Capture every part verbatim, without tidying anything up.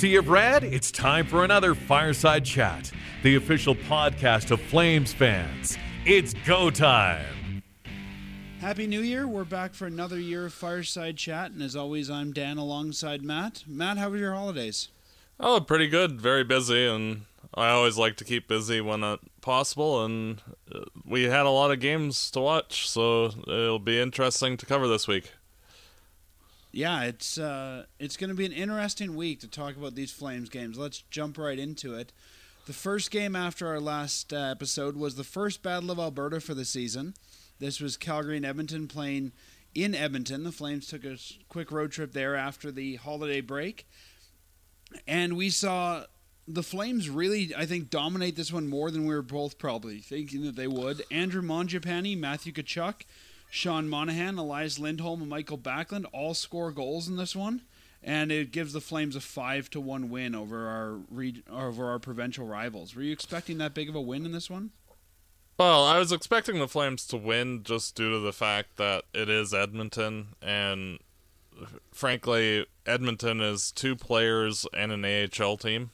Sea of Red, it's time for another Fireside Chat, the official podcast of Flames fans. It's go time. Happy New Year. We're back for another year of Fireside Chat, and as always, I'm Dan alongside Matt. Matt, how were your holidays? Oh, pretty good. Very busy, and I always like to keep busy when uh, possible, and uh, we had a lot of games to watch, so it'll be interesting to cover this week. Yeah, it's uh, it's going to be an interesting week to talk about these Flames games. Let's jump right into it. The first game after our last uh, episode was the first Battle of Alberta for the season. This was Calgary and Edmonton playing in Edmonton. The Flames took a quick road trip there after the holiday break. And we saw the Flames really, I think, dominate this one more than we were both probably thinking that they would. Andrew Mangiapane, Matthew Tkachuk, Sean Monahan, Elias Lindholm, and Michael Backlund all score goals in this one. And it gives the Flames a five to one win over our re- over our provincial rivals. Were you expecting that big of a win in this one? Well, I was expecting the Flames to win just due to the fact that it is Edmonton, and frankly, Edmonton is two players and an A H L team.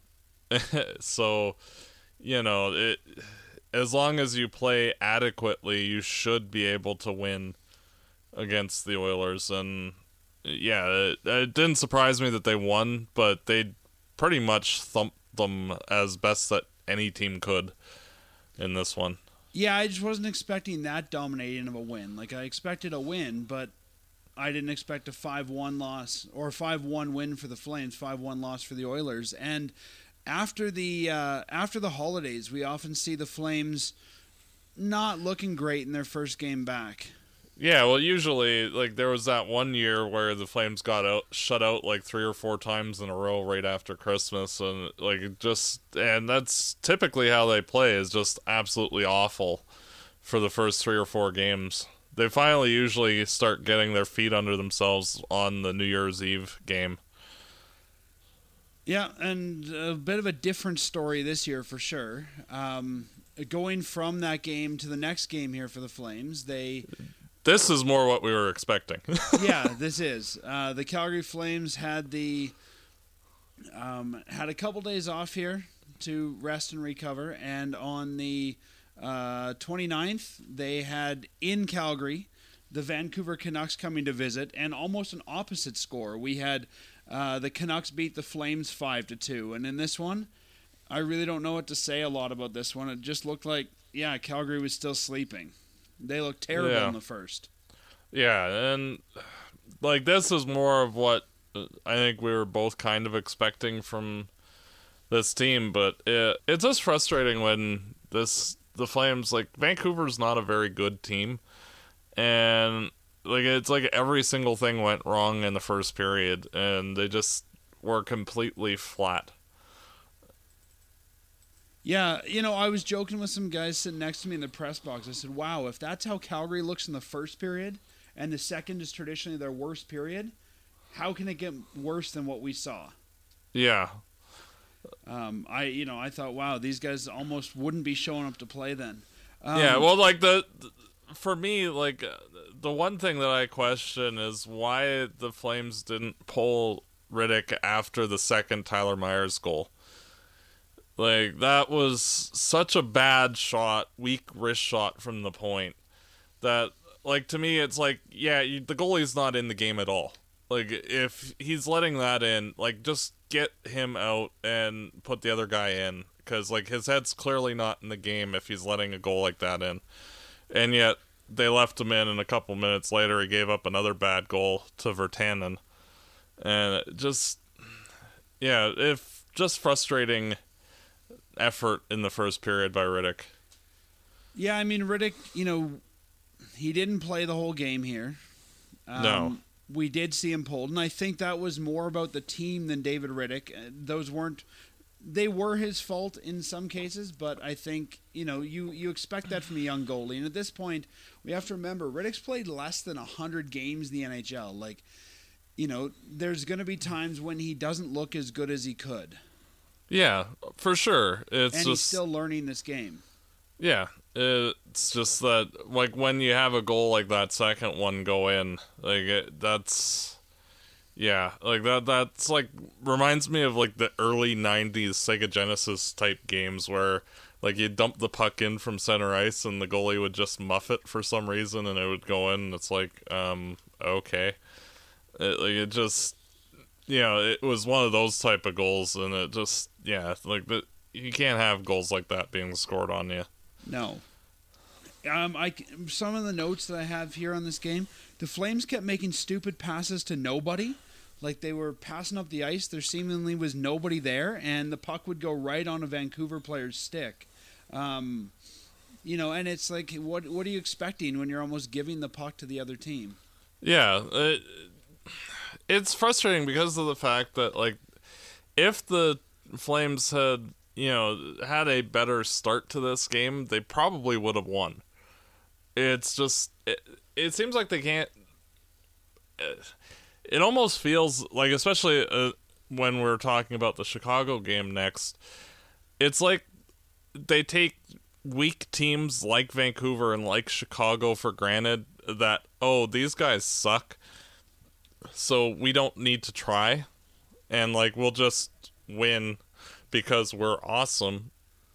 So, you know, it, as long as you play adequately, you should be able to win against the Oilers. And yeah, it, it didn't surprise me that they won, but they pretty much thumped them as best that any team could in this one. Yeah, I just wasn't expecting that dominating of a win. Like, I expected a win, but I didn't expect a five one loss, or a five one win for the Flames, five one loss for the Oilers. And after the uh, after the holidays, we often see the Flames not looking great in their first game back. Yeah, well, usually, like, there was that one year where the Flames got out, shut out, like, three or four times in a row right after Christmas, and, like, it just, and that's typically how they play, is just absolutely awful for the first three or four games. They finally usually start getting their feet under themselves on the New Year's Eve game. Yeah, and a bit of a different story this year for sure. Um, going from that game to the next game here for the Flames, they... This is more what we were expecting. Yeah, this is. Uh, the Calgary Flames had the um, had a couple days off here to rest and recover, and on the uh, twenty-ninth, they had in Calgary the Vancouver Canucks coming to visit, and almost an opposite score. We had uh, the Canucks beat the Flames five to two, and in this one, I really don't know what to say a lot about this one. It just looked like, yeah, Calgary was still sleeping. They looked terrible yeah. in the first. Yeah, and like this is more of what I think we were both kind of expecting from this team, but it, it's just frustrating when this the Flames, like, Vancouver's not a very good team, and like it's like every single thing went wrong in the first period, and they just were completely flat. Yeah, you know, I was joking with some guys sitting next to me in the press box. I said, wow, if that's how Calgary looks in the first period, and the second is traditionally their worst period, how can it get worse than what we saw? Yeah. Um, I, you know, I thought, wow, these guys almost wouldn't be showing up to play then. Um, yeah, well, like, the, the for me, like, the one thing that I question is why the Flames didn't pull Rittich after the second Tyler Myers goal. Like, that was such a bad shot, weak wrist shot from the point, that, like, to me, it's like, yeah, you, the goalie's not in the game at all. Like, if he's letting that in, like, just get him out and put the other guy in, because, like, his head's clearly not in the game if he's letting a goal like that in. And yet, they left him in, and a couple minutes later, he gave up another bad goal to Virtanen. And it just, yeah, if just frustrating effort in the first period by Rittich. Yeah, I mean, Rittich, you know, he didn't play the whole game here. Um, no. We did see him pulled, and I think that was more about the team than David Rittich. Those weren't, they were his fault in some cases, but I think, you know, you, you expect that from a young goalie. And at this point, we have to remember, Rittich's played less than one hundred games in the N H L. Like, you know, there's going to be times when he doesn't look as good as he could. Yeah, for sure. It's and just, he's still learning this game. Yeah, it's just that, like, when you have a goal like that second one go in, like, it, that's, Yeah, like that. That's like reminds me of like the early nineties Sega Genesis type games where like you dump the puck in from center ice and the goalie would just muff it for some reason and it would go in. And it's like, um, okay, it, like it just, you know, it was one of those type of goals, and it just, yeah, like the, you can't have goals like that being scored on you. No. Um, I some of the notes that I have here on this game, the Flames kept making stupid passes to nobody. Like they were passing up the ice, there seemingly was nobody there, and the puck would go right on a Vancouver player's stick. Um, you know, and it's like, what what are you expecting when you're almost giving the puck to the other team? Yeah, it, it's frustrating because of the fact that, like, if the Flames had, you know, had a better start to this game, they probably would have won. It's just, it, it seems like they can't... It, It almost feels like, especially uh, when we're talking about the Chicago game next, it's like they take weak teams like Vancouver and like Chicago for granted that, oh, these guys suck, so we don't need to try, and like we'll just win because we're awesome.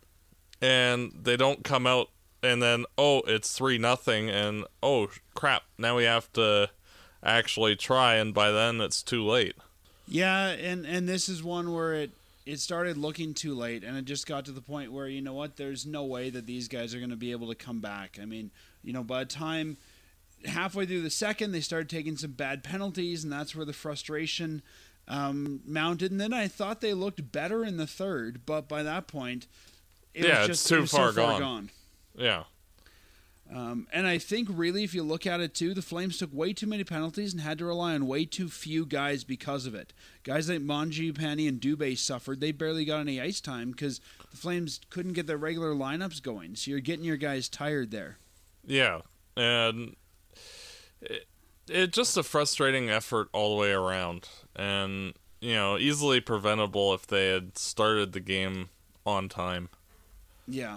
And they don't come out and then, oh, it's three nothing, and oh crap, now we have to actually try, and by then it's too late. Yeah, and, and this is one where it, it started looking too late, and it just got to the point where, you know what, there's no way that these guys are going to be able to come back. I mean, you know, by the time halfway through the second, they started taking some bad penalties, and that's where the frustration um, mounted. And then I thought they looked better in the third, but by that point, it yeah, was it's just too it was far, so far gone. gone. Yeah. Um, and I think really, if you look at it too, the Flames took way too many penalties and had to rely on way too few guys because of it. Guys like Mangiapane and Dubé suffered. They barely got any ice time because the Flames couldn't get their regular lineups going. So you're getting your guys tired there. Yeah, and it, it's just a frustrating effort all the way around. And, you know, easily preventable if they had started the game on time. Yeah.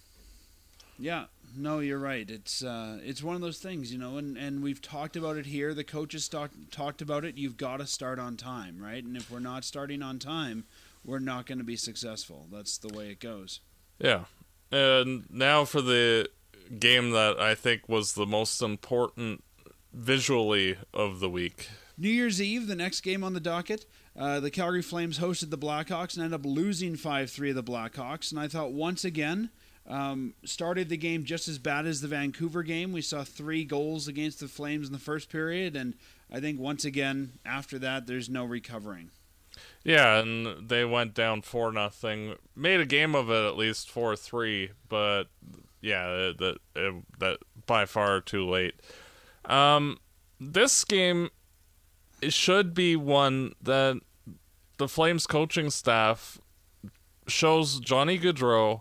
Yeah. No, you're right. It's uh, it's one of those things, you know, and, and we've talked about it here. The coaches talk, talked about it. You've got to start on time, right? And if we're not starting on time, we're not going to be successful. That's the way it goes. Yeah. And now for the game that I think was the most important visually of the week. New Year's Eve, the next game on the docket, uh, the Calgary Flames hosted the Blackhawks and ended up losing five three of the Blackhawks. And I thought once again... Um, started the game just as bad as the Vancouver game. We saw three goals against the Flames in the first period, and I think once again, after that, there's no recovering. Yeah, and they went down four nothing. Made a game of it at least four three, but yeah, that that, that by far too late. Um, this game it should be one that the Flames coaching staff shows Johnny Gaudreau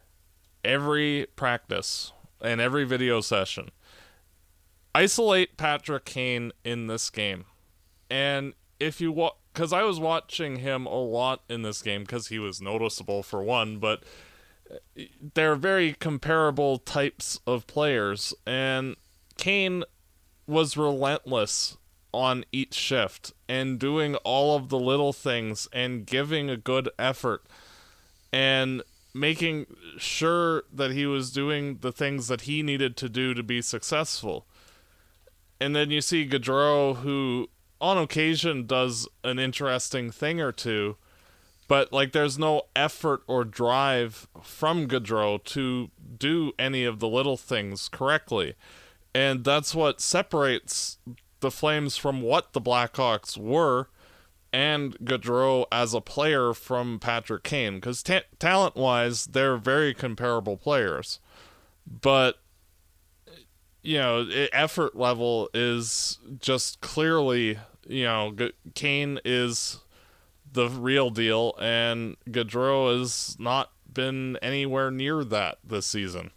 every practice and every video session. Isolate Patrick Kane in this game. And if you wa- because I was watching him a lot in this game because he was noticeable for one, but they're very comparable types of players, and Kane was relentless on each shift and doing all of the little things and giving a good effort and making sure that he was doing the things that he needed to do to be successful. And then you see Gaudreau, who on occasion does an interesting thing or two, but like there's no effort or drive from Gaudreau to do any of the little things correctly. And that's what separates the Flames from what the Blackhawks were, and Gaudreau as a player from Patrick Kane, because ta- talent-wise, they're very comparable players. But, you know, effort level is just clearly, you know, G- Kane is the real deal, and Gaudreau has not been anywhere near that this season.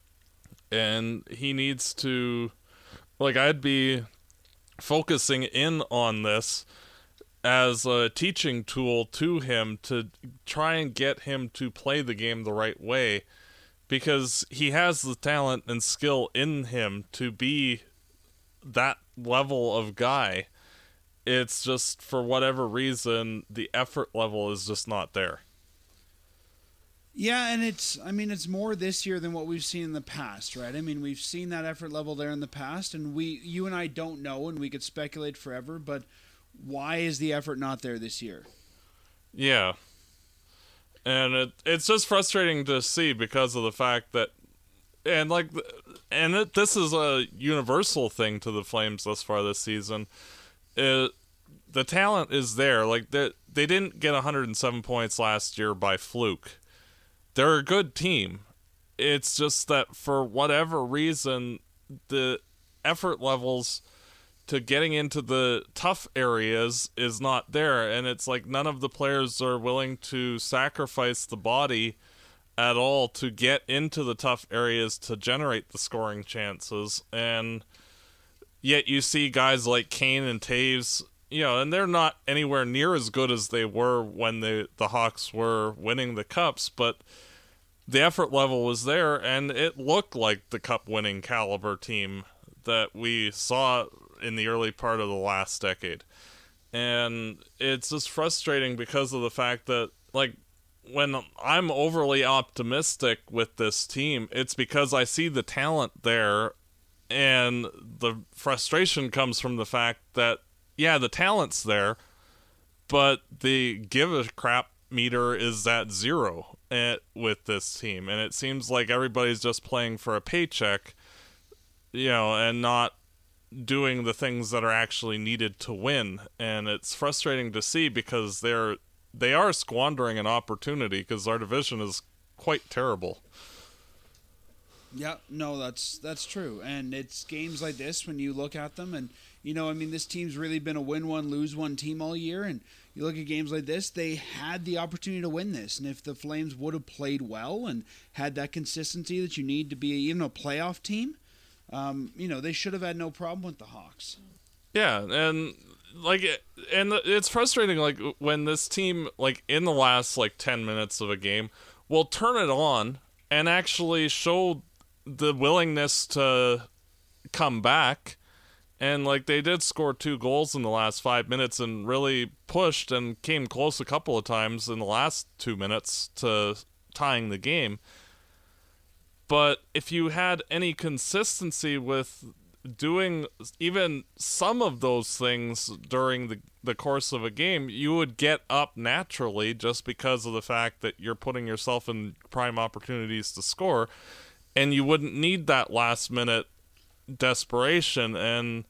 And he needs to, like, I'd be focusing in on this as a teaching tool to him to try and get him to play the game the right way, because he has the talent and skill in him to be that level of guy. It's just, for whatever reason, the effort level is just not there. Yeah, and it's, I mean, it's more this year than what we've seen in the past, right? I mean, we've seen that effort level there in the past, and we, you and I don't know, and we could speculate forever, but why is the effort not there this year? Yeah. And it, it's just frustrating to see because of the fact that, and like, and it, this is a universal thing to the Flames thus far this season. It, the talent is there. Like, they, they didn't get one hundred seven points last year by fluke. They're a good team. It's just that for whatever reason, the effort levels to getting into the tough areas is not there. And it's like none of the players are willing to sacrifice the body at all to get into the tough areas to generate the scoring chances. And yet you see guys like Kane and Taves, you know, and they're not anywhere near as good as they were when the, the Hawks were winning the cups, but the effort level was there, and it looked like the cup-winning caliber team that we saw in the early part of the last decade. And it's just frustrating because of the fact that, like, when I'm overly optimistic with this team, it's because I see the talent there, and the frustration comes from the fact that, yeah, the talent's there, but the give a crap meter is at zero at, with this team, and it seems like everybody's just playing for a paycheck, you know, and not doing the things that are actually needed to win. And it's frustrating to see because they're they are squandering an opportunity because our division is quite terrible. Yeah, no, that's that's true. And it's games like this when you look at them and, you know, I mean, this team's really been a win one, lose one team all year. And you look at games like this, they had the opportunity to win this. And if the Flames would have played well and had that consistency that you need to be even a playoff team, um, you know, they should have had no problem with the Hawks. Yeah, and like, and it's frustrating, like, when this team, like, in the last, like, ten minutes of a game, will turn it on and actually show the willingness to come back. And, like, they did score two goals in the last five minutes and really pushed and came close a couple of times in the last two minutes to tying the game. But if you had any consistency with doing even some of those things during the, the course of a game, you would get up naturally just because of the fact that you're putting yourself in prime opportunities to score, and you wouldn't need that last minute desperation. And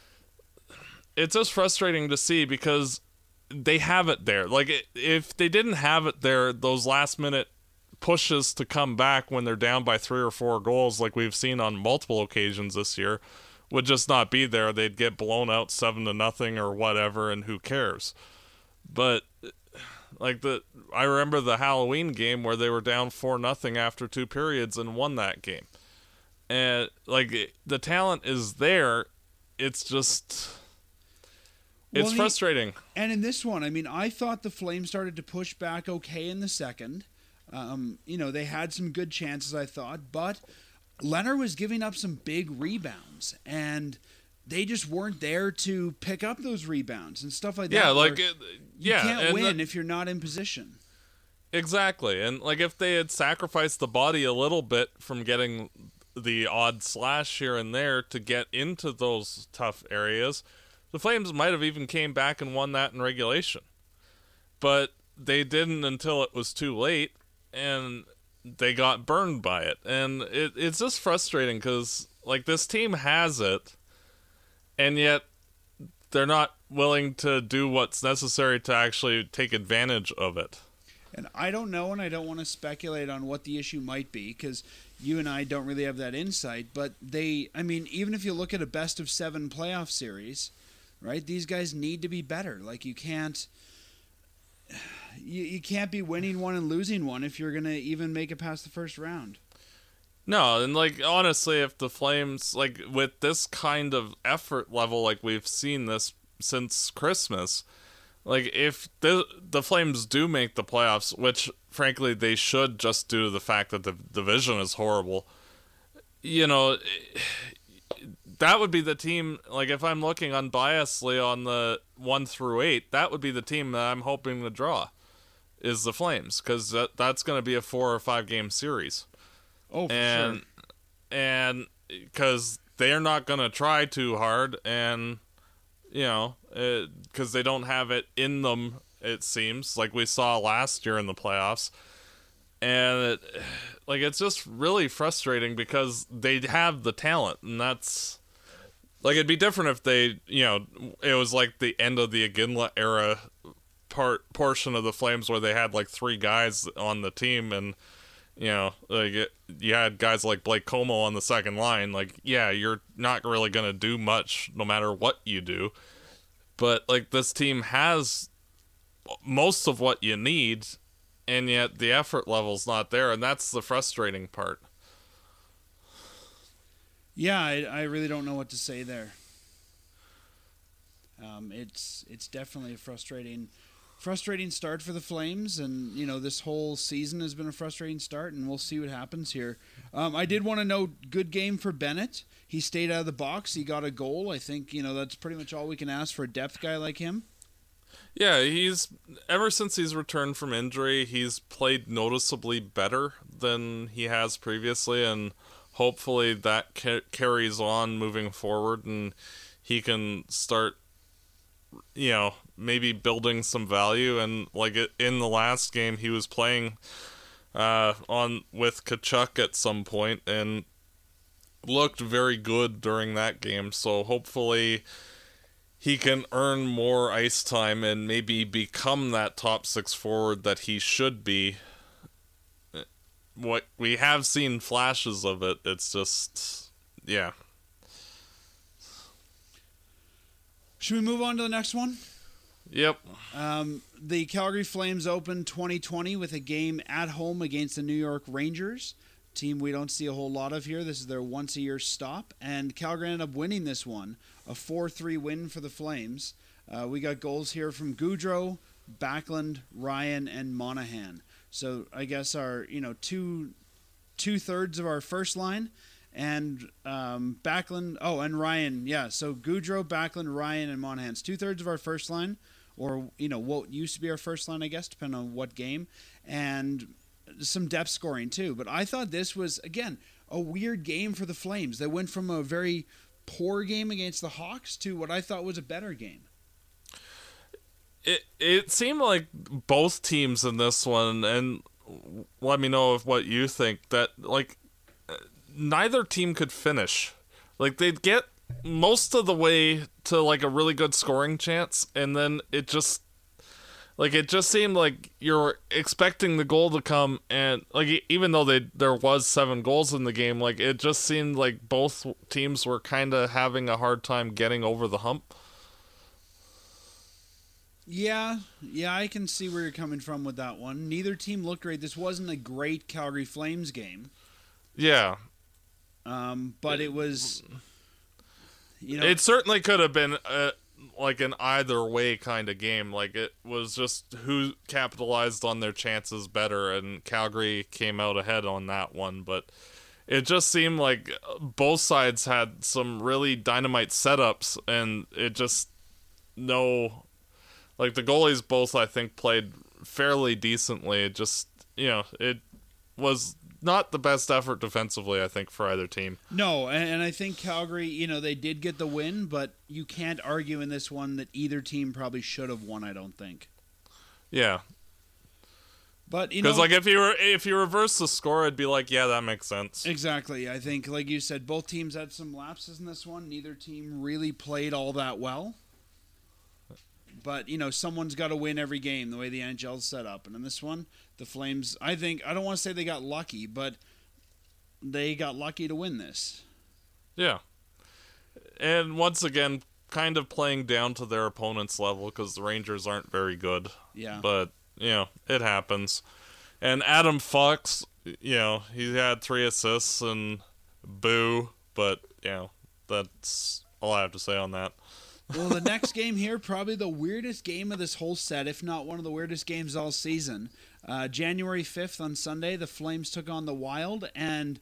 it's just frustrating to see because they have it there. Like, if they didn't have it there, those last minute pushes to come back when they're down by three or four goals, like we've seen on multiple occasions this year, would just not be there. They'd get blown out seven to nothing or whatever, and who cares? But like the, I remember the Halloween game where they were down four nothing after two periods and won that game. And like, the talent is there. It's just, it's well, he, frustrating. And in this one, I mean, I thought the Flames started to push back okay in the second. Um, you know, they had some good chances, I thought, but Leonard was giving up some big rebounds, and they just weren't there to pick up those rebounds and stuff like that. Yeah, like, it, yeah, you can't win the, if you're not in position. Exactly, and like if they had sacrificed the body a little bit from getting the odd slash here and there to get into those tough areas, the Flames might have even came back and won that in regulation. But they didn't until it was too late, and they got burned by it. And it, it's just frustrating because, like, this team has it, and yet they're not willing to do what's necessary to actually take advantage of it. And I don't know, and I don't want to speculate on what the issue might be, because you and I don't really have that insight, but they, I mean, even if you look at a best of seven playoff series, right, these guys need to be better. Like, you can't, you, you can't be winning one and losing one if you're going to even make it past the first round. No, and, like, honestly, if the Flames, like, with this kind of effort level, like we've seen this since Christmas, like, if the the Flames do make the playoffs, which, frankly, they should just due to the fact that the division is horrible, you know, that would be the team, like, if I'm looking unbiasedly on the one through eight, that would be the team that I'm hoping to draw, is the Flames, because that, that's going to be a four or five game series. Oh, for and, sure. And because they're not going to try too hard, and, you know, because they don't have it in them, it seems, like we saw last year in the playoffs. And it, like, it's just really frustrating because they have the talent, and that's like, it'd be different if they, you know, it was like the end of the Iginla era part portion of the Flames where they had like three guys on the team, and, you know, like it, you had guys like Blake Como on the second line. Like, yeah, you're not really gonna do much no matter what you do, but like, this team has most of what you need. And yet the effort level's not there, and that's the frustrating part. Yeah, I, I really don't know what to say there. Um, it's it's definitely a frustrating, frustrating start for the Flames, and you know, this whole season has been a frustrating start, and we'll see what happens here. Um, I did want to note, good game for Bennett. He stayed out of the box. He got a goal. I think, you know, that's pretty much all we can ask for a depth guy like him. Yeah, he's ever since he's returned from injury, he's played noticeably better than he has previously, and hopefully that ca- carries on moving forward, and he can start, you know, maybe building some value. And like it, in the last game, he was playing uh, on with Tkachuk at some point and looked very good during that game. So hopefully he can earn more ice time and maybe become that top six forward that he should be. What we have seen flashes of it, it's just, yeah. Should we move on to the next one? Yep. Um, the Calgary Flames opened twenty twenty with a game at home against the New York Rangers, team we don't see a whole lot of here. This is their once-a-year stop, and Calgary ended up winning this one, a four three win for the Flames. Uh, we got goals here from Gaudreau, Backlund, Ryan, and Monahan. So I guess our, you know, two two thirds of our first line, and um, Backlund. Oh, and Ryan. Yeah. So Gaudreau, Backlund, Ryan, and Monahan's two thirds of our first line, or you know what used to be our first line, I guess, depending on what game, and some depth scoring too. But I thought this was again a weird game for the Flames. They went from a very poor game against the Hawks to what I thought was a better game. It it seemed like both teams in this one, and let me know if what you think, that like neither team could finish. Like they'd get most of the way to like a really good scoring chance, and then it just like it just seemed like you're expecting the goal to come, and like even though they there was seven goals in the game, like it just seemed like both teams were kind of having a hard time getting over the hump. Yeah, yeah, I can see where you're coming from with that one. Neither team looked great. This wasn't a great Calgary Flames game. Yeah. Um, but it was, you know, it certainly could have been a, like an either way kind of game. Like it was just who capitalized on their chances better, and Calgary came out ahead on that one. But it just seemed like both sides had some really dynamite setups, and it just no. Like, the goalies both, I think, played fairly decently. It just, you know, it was not the best effort defensively, I think, for either team. No, and I think Calgary, you know, they did get the win, but you can't argue in this one that either team probably should have won, I don't think. Yeah. But, you know... Because, like, if you were if you reverse the score, it'd be like, yeah, that makes sense. Exactly. I think, like you said, both teams had some lapses in this one. Neither team really played all that well. But, you know, someone's got to win every game the way the N H L is set up. And in this one, the Flames, I think, I don't want to say they got lucky, but they got lucky to win this. Yeah. And once again, kind of playing down to their opponent's level because the Rangers aren't very good. Yeah. But, you know, it happens. And Adam Fox, you know, he had three assists and boo. But, you know, that's all I have to say on that. Well, the next game here, probably the weirdest game of this whole set, if not one of the weirdest games all season. Uh, January fifth on Sunday, the Flames took on the Wild, and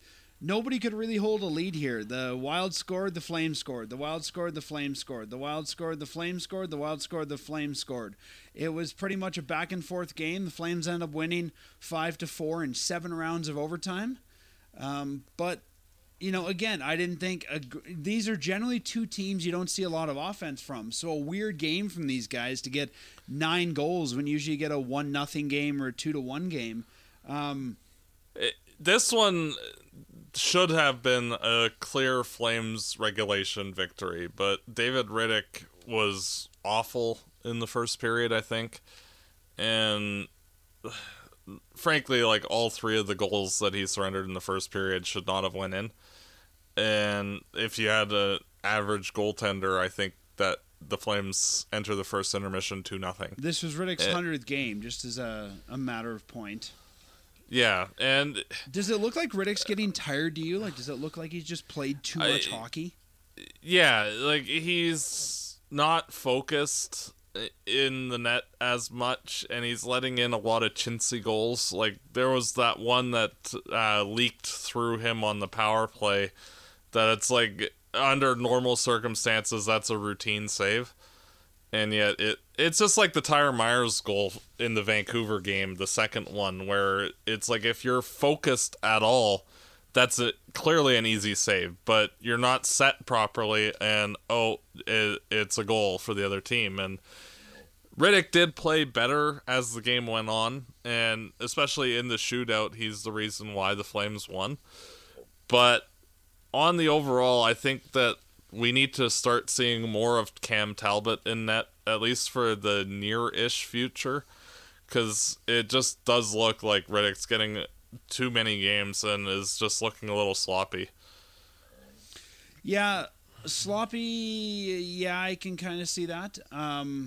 nobody could really hold a lead here. The Wild scored, the Flames scored. The Wild scored, the Flames scored. The Wild scored, the Flames scored. The Wild scored, the Flames scored. It was pretty much a back and forth game. The Flames ended up winning five to four in seven rounds of overtime. Um, but you know, again, I didn't think a, these are generally two teams you don't see a lot of offense from. So a weird game from these guys to get nine goals when usually you get a one nothing game or a two to one game. Um, it, this one should have been a clear Flames regulation victory, but David Rittich was awful in the first period, I think. And frankly, like, all three of the goals that he surrendered in the first period should not have went in. And if you had an average goaltender, I think that the Flames enter the first intermission two nothing. This was Rittich's hundredth game, just as a, a matter of point. Yeah, and does it look like Rittich's getting tired to you? Like, does it look like he's just played too much I, hockey? Yeah, like, he's not focused in the net as much, and he's letting in a lot of chintzy goals. Like, there was that one that uh, leaked through him on the power play that it's like, under normal circumstances, that's a routine save. And yet, it it's just like the Tyler Myers goal in the Vancouver game, the second one, where it's like, if you're focused at all, that's a, clearly an easy save, but you're not set properly, and, oh, it, it's a goal for the other team. And Rittich did play better as the game went on, and especially in the shootout, he's the reason why the Flames won. But on the overall, I think that we need to start seeing more of Cam Talbot in net, at least for the near-ish future, because it just does look like Rittich's getting too many games and is just looking a little sloppy. Yeah, sloppy, yeah, I can kind of see that. Um,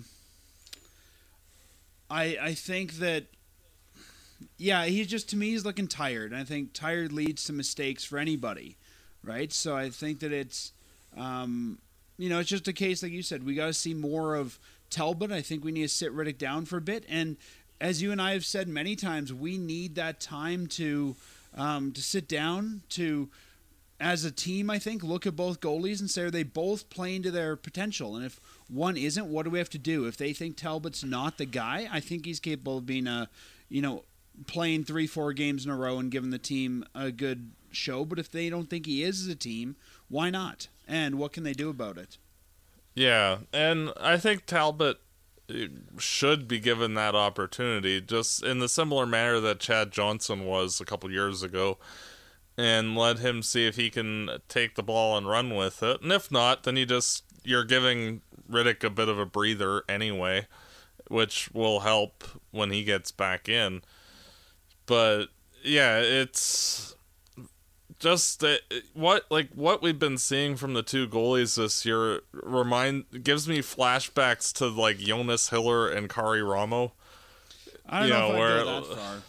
I I think that, yeah, he's just, to me, he's looking tired. And I think tired leads to mistakes for anybody, right? So I think that it's, um, you know, it's just a case, like you said, we got to see more of Talbot. I think we need to sit Rittich down for a bit. And as you and I have said many times, we need that time to um, to sit down, to, as a team, I think, look at both goalies and say, are they both playing to their potential? And if one isn't, what do we have to do? If they think Talbot's not the guy, I think he's capable of being a, you know, playing three, four games in a row and giving the team a good show. But if they don't think he is as a team, why not? And what can they do about it? Yeah, and I think Talbot should be given that opportunity, just in the similar manner that Chad Johnson was a couple years ago, and let him see if he can take the ball and run with it. And if not, then you just, you're giving Rittich a bit of a breather anyway, which will help when he gets back in. But yeah, it's just uh, what like what we've been seeing from the two goalies this year remind gives me flashbacks to like Jonas Hiller and Kari Ramo. I don't you know, know if where I go that far.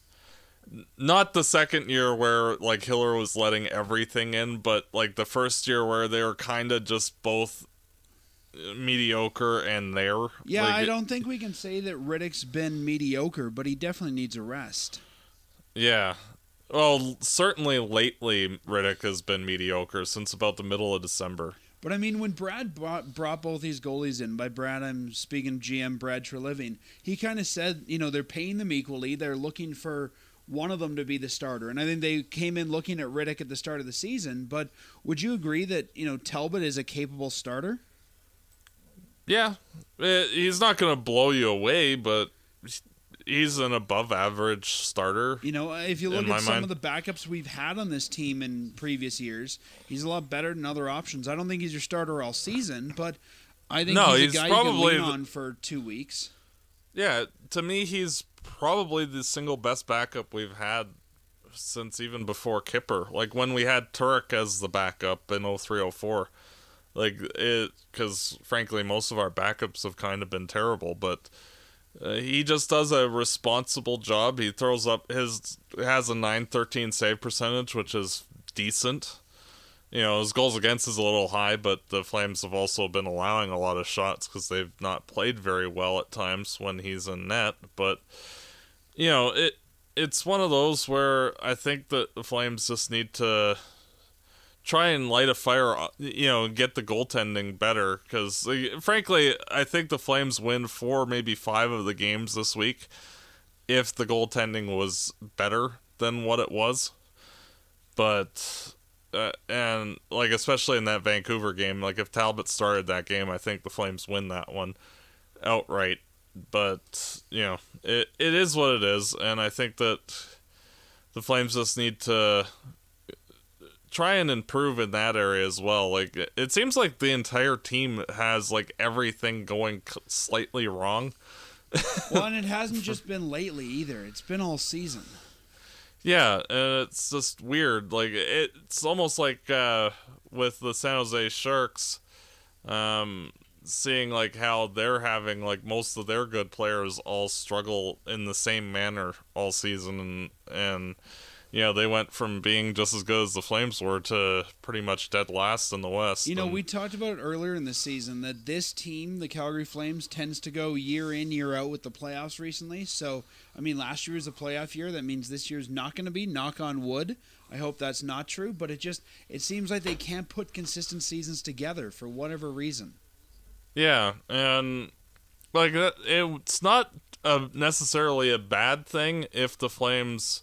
Not the second year where like Hiller was letting everything in, but like the first year where they were kind of just both mediocre and there. Yeah, like, I don't think we can say that Rittich's been mediocre, but he definitely needs a rest. Yeah. Well, certainly lately Rittich has been mediocre since about the middle of December. But I mean, when Brad brought, brought both these goalies in, by Brad I'm speaking G M Brad Treliving, he kind of said, you know, they're paying them equally. They're looking for one of them to be the starter. And I think they came in looking at Rittich at the start of the season. But would you agree that, you know, Talbot is a capable starter? Yeah. It, he's not going to blow you away, but he's an above-average starter. You know, if you look at some mind. of the backups we've had on this team in previous years, he's a lot better than other options. I don't think he's your starter all season, but I think no, he's a he's guy you can probably lean the, on for two weeks. Yeah, to me, he's probably the single best backup we've had since even before Kipper. Like, when we had Turek as the backup in oh three oh four. Like, it, because frankly, most of our backups have kind of been terrible, but Uh, he just does a responsible job. He throws up his has a nine thirteen save percentage, which is decent. You know, his goals against is a little high, but the Flames have also been allowing a lot of shots because they've not played very well at times when he's in net. But you know, it it's one of those where I think that the Flames just need to try and light a fire, you know, and get the goaltending better. Because, like, frankly, I think the Flames win four, maybe five of the games this week if the goaltending was better than what it was. But, uh, and, like, especially in that Vancouver game, like, if Talbot started that game, I think the Flames win that one outright. But, you know, it it is what it is, and I think that the Flames just need to try and improve in that area as well. Like, it seems like the entire team has, like, everything going slightly wrong. Well, and it hasn't just been lately either. It's been all season. Yeah, and it's just weird. Like, it, it's almost like uh, with the San Jose Sharks, um, seeing, like, how they're having, like, most of their good players all struggle in the same manner all season, and, and you know, they went from being just as good as the Flames were to pretty much dead last in the West. You know, and, we talked about it earlier in the season that this team, the Calgary Flames, tends to go year in, year out with the playoffs recently. So, I mean, last year was a playoff year. That means this year's not going to be. Knock on wood. I hope that's not true. But it just, it seems like they can't put consistent seasons together for whatever reason. Yeah, and, like, it's not a, necessarily a bad thing if the Flames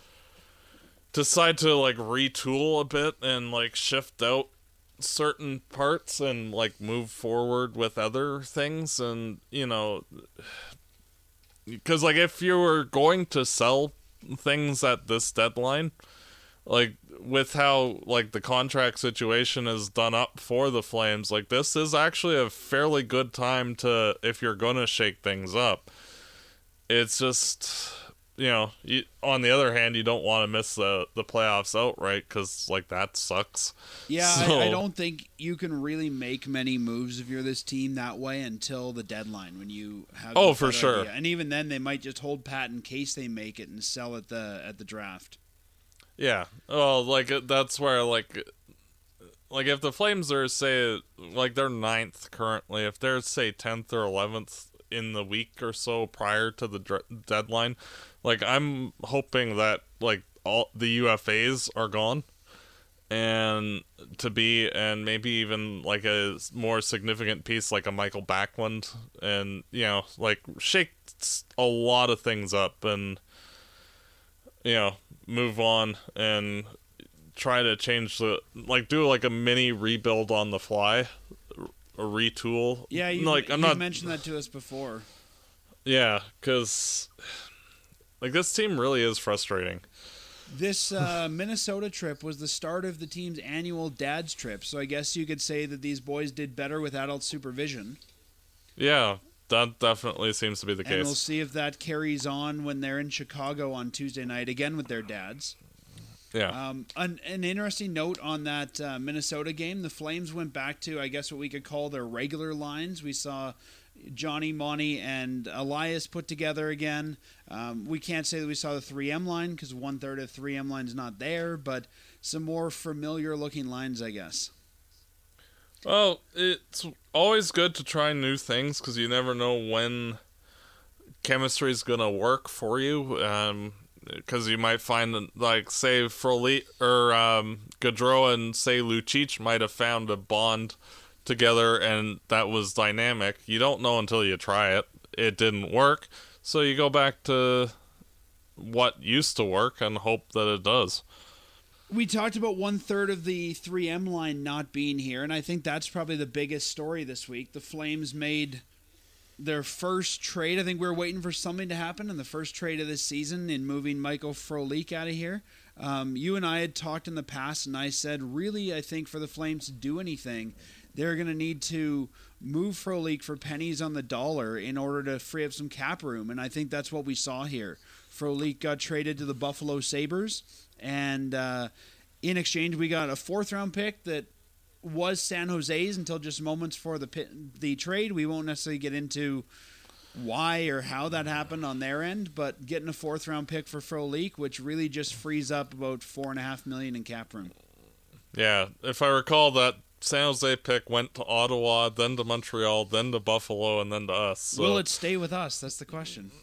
decide to, like, retool a bit and, like, shift out certain parts and, like, move forward with other things. And, you know, because, like, if you were going to sell things at this deadline, like, with how, like, the contract situation is done up for the Flames, like, this is actually a fairly good time to, if you're gonna shake things up. It's just, you know, you, on the other hand, you don't want to miss the, the playoffs outright, because, like, that sucks. Yeah, so, I, I don't think you can really make many moves if you're this team that way until the deadline when you have. Oh, the for better sure. idea. And even then, they might just hold pat in case they make it and sell at the at the draft. Yeah. Oh, like, that's where, like, like, if the Flames are, say, like, they're ninth currently, if they're, say, tenth or eleventh in the week or so prior to the dr- deadline, like, I'm hoping that, like, all the U F As are gone, and to be, and maybe even, like, a more significant piece like a Michael Backlund, and, you know, like, shake a lot of things up and, you know, move on and try to change the, like, do, like, a mini rebuild on the fly, a retool. Yeah, you, like, I'm you not, mentioned that to us before. Yeah, because, like, this team really is frustrating. This uh, Minnesota trip was the start of the team's annual dad's trip, so I guess you could say that these boys did better with adult supervision. Yeah, that definitely seems to be the and case. And we'll see if that carries on when they're in Chicago on Tuesday night, again with their dads. Yeah. Um, an, an interesting note on that uh, Minnesota game, the Flames went back to, I guess, what we could call their regular lines. We saw Johnny, Monty, and Elias put together again. Um, we can't say that we saw the three M line because one-third of three M line's not there, but some more familiar-looking lines, I guess. Well, it's always good to try new things because you never know when chemistry is going to work for you. Um, because you might find, like, say, Frolic or um, Gaudreau and, say, Lucic might have found a bond together and that was dynamic. You don't know until you try it. It didn't work, so you go back to what used to work and hope that it does. We talked about one-third of the three M line not being here, and I think that's probably the biggest story this week. The Flames made their first trade. I think we were waiting for something to happen in the first trade of this season in moving Michael Frolic out of here. Um, you and I had talked in the past, and I said, really, I think for the Flames to do anything, they're going to need to move Frolic for pennies on the dollar in order to free up some cap room, and I think that's what we saw here. Frolic got traded to the Buffalo Sabres, and uh, in exchange, we got a fourth-round pick that was San Jose's until just moments before the the trade. We won't necessarily get into why or how that happened on their end, but getting a fourth round pick for Frolic, which really just frees up about four and a half million in cap room. Yeah, if I recall, that San Jose pick went to Ottawa, then to Montreal, then to Buffalo, and then to us. So. Will it stay with us? That's the question.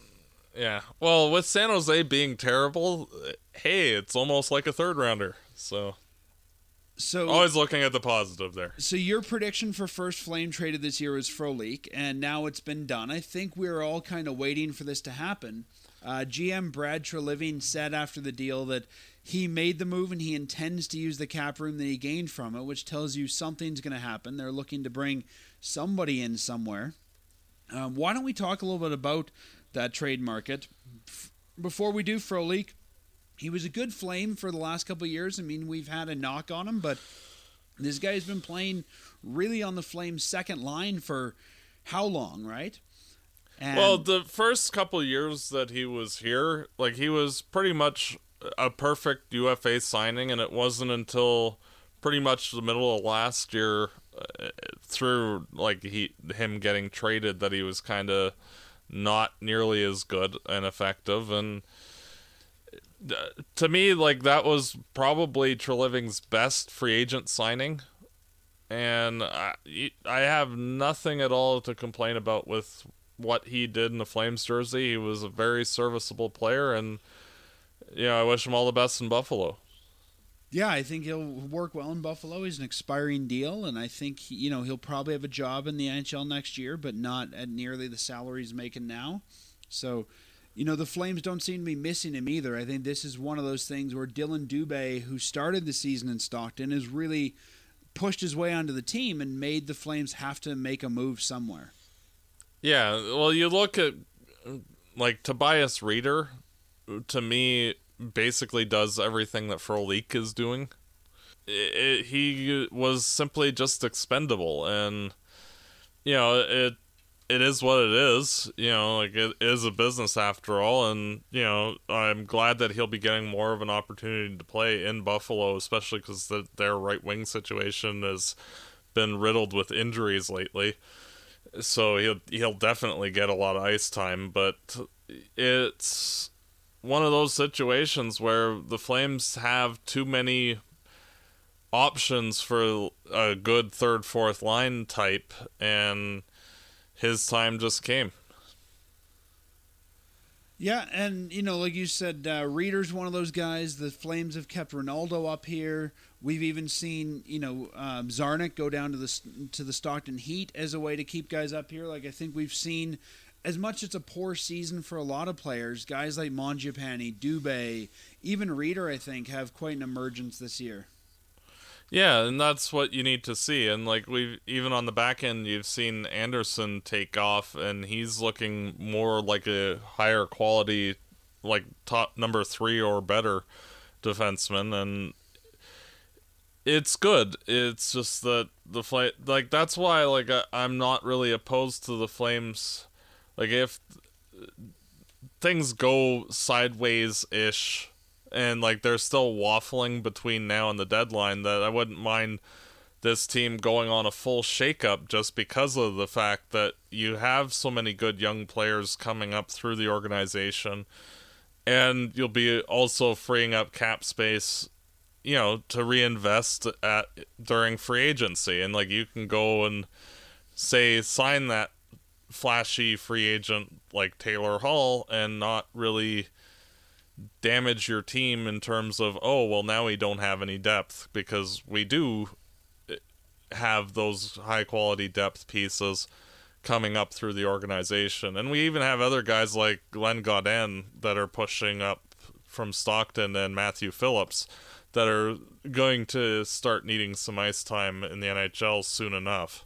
Yeah. Well, with San Jose being terrible, hey, it's almost like a third rounder. So, So always looking at the positive there. So your prediction for first Flame traded this year was Frolik, and now it's been done. I think we were all kind of waiting for this to happen. Uh, G M Brad Treliving said after the deal that he made the move and he intends to use the cap room that he gained from it, which tells you something's going to happen. They're looking to bring somebody in somewhere. Um, why don't we talk a little bit about that trade market? F- before we do, Frolik, he was a good Flame for the last couple of years. I mean, we've had a knock on him, but this guy's been playing really on the Flames' second line for how long, right? And well, the first couple of years that he was here, like, he was pretty much a perfect U F A signing, and it wasn't until pretty much the middle of last year, uh, through like he him getting traded, that he was kind of not nearly as good and effective. And to me, like, that was probably Treliving's best free agent signing, and I, I have nothing at all to complain about with what he did in the Flames jersey. He was a very serviceable player, and you know, I wish him all the best in Buffalo. Yeah, I think he'll work well in Buffalo. He's an expiring deal, and I think he, you know he'll probably have a job in the N H L next year, but not at nearly the salary he's making now. So, you know, the Flames don't seem to be missing him either. I think this is one of those things where Dylan Dubé, who started the season in Stockton, has really pushed his way onto the team and made the Flames have to make a move somewhere. Yeah, well, you look at, like, Tobias Reeder, to me, basically does everything that Frolik is doing. It, it, he was simply just expendable, and, you know, it it is what it is. You know, like, it is a business after all, and, you know, I'm glad that he'll be getting more of an opportunity to play in Buffalo, especially because the, their right wing situation has been riddled with injuries lately. So he'll he'll definitely get a lot of ice time, but it's one of those situations where the Flames have too many options for a good third, fourth line type, and his time just came. Yeah, and, you know, like you said, uh, Reeder's one of those guys. The Flames have kept Ronaldo up here. We've even seen, you know, um, Zarnik go down to the to the Stockton Heat as a way to keep guys up here. Like, I think we've seen, as much as it's a poor season for a lot of players, guys like Mangiapane, Dubé, even Reeder, I think, have quite an emergence this year. Yeah, and that's what you need to see. And, like, we've even on the back end, you've seen Anderson take off, and he's looking more like a higher quality, like top number three or better defenseman, and it's good. It's just that the flight, like, that's why, like, I, I'm not really opposed to the Flames. Like, if things go sideways-ish, and, like, they're still waffling between now and the deadline, that I wouldn't mind this team going on a full shakeup just because of the fact that you have so many good young players coming up through the organization, and you'll be also freeing up cap space, you know, to reinvest at during free agency. And, like, you can go and, say, sign that flashy free agent like Taylor Hall and not really damage your team in terms of, oh, well, now we don't have any depth, because we do have those high quality depth pieces coming up through the organization. And we even have other guys like Glenn Gaudin that are pushing up from Stockton, and Matthew Phillips that are going to start needing some ice time in the N H L soon enough.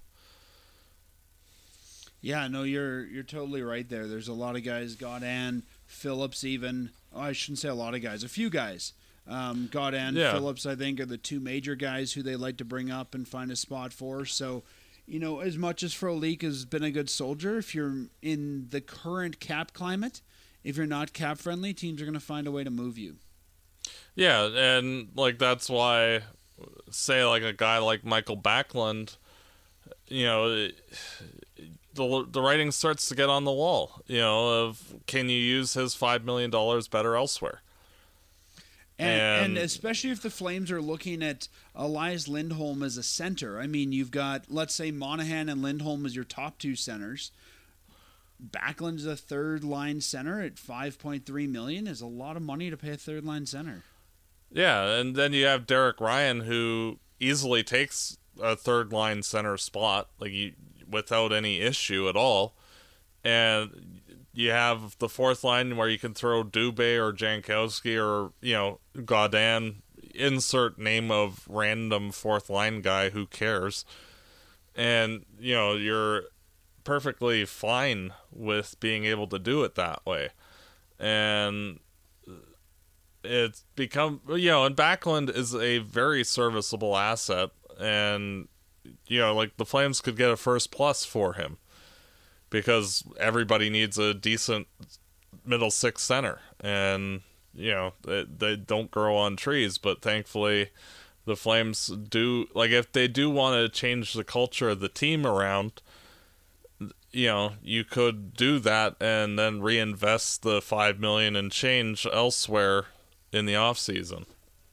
Yeah, no, you're you're totally right there. There's a lot of guys, Gaudin, Phillips even. Oh, I shouldn't say a lot of guys, a few guys. Um, Gaudin, yeah. Phillips, I think, are the two major guys who they like to bring up and find a spot for. So, you know, as much as Frolik has been a good soldier, if you're in the current cap climate, if you're not cap friendly, teams are going to find a way to move you. Yeah, and, like, that's why, say, like, a guy like Michael Backlund, you know, the the writing starts to get on the wall, you know, of can you use his five million dollars better elsewhere? And, and, and especially if the Flames are looking at Elias Lindholm as a center. I mean, you've got, let's say, Monahan and Lindholm as your top two centers. Backlund's a third line center at five point three million dollars is a lot of money to pay a third line center. Yeah, and then you have Derek Ryan, who easily takes a third line center spot, like you, without any issue at all. And you have the fourth line where you can throw Dubé or Jankowski or, you know, Gaudin, insert name of random fourth line guy, who cares? And, you know, you're perfectly fine with being able to do it that way. And it's become, you know, and Backlund is a very serviceable asset, and, you know, like, the Flames could get a first plus for him because everybody needs a decent middle six center, and, you know, they, they don't grow on trees, but thankfully the Flames do, like, if they do want to change the culture of the team around, you know, you could do that and then reinvest the five million dollars and change elsewhere in the off season.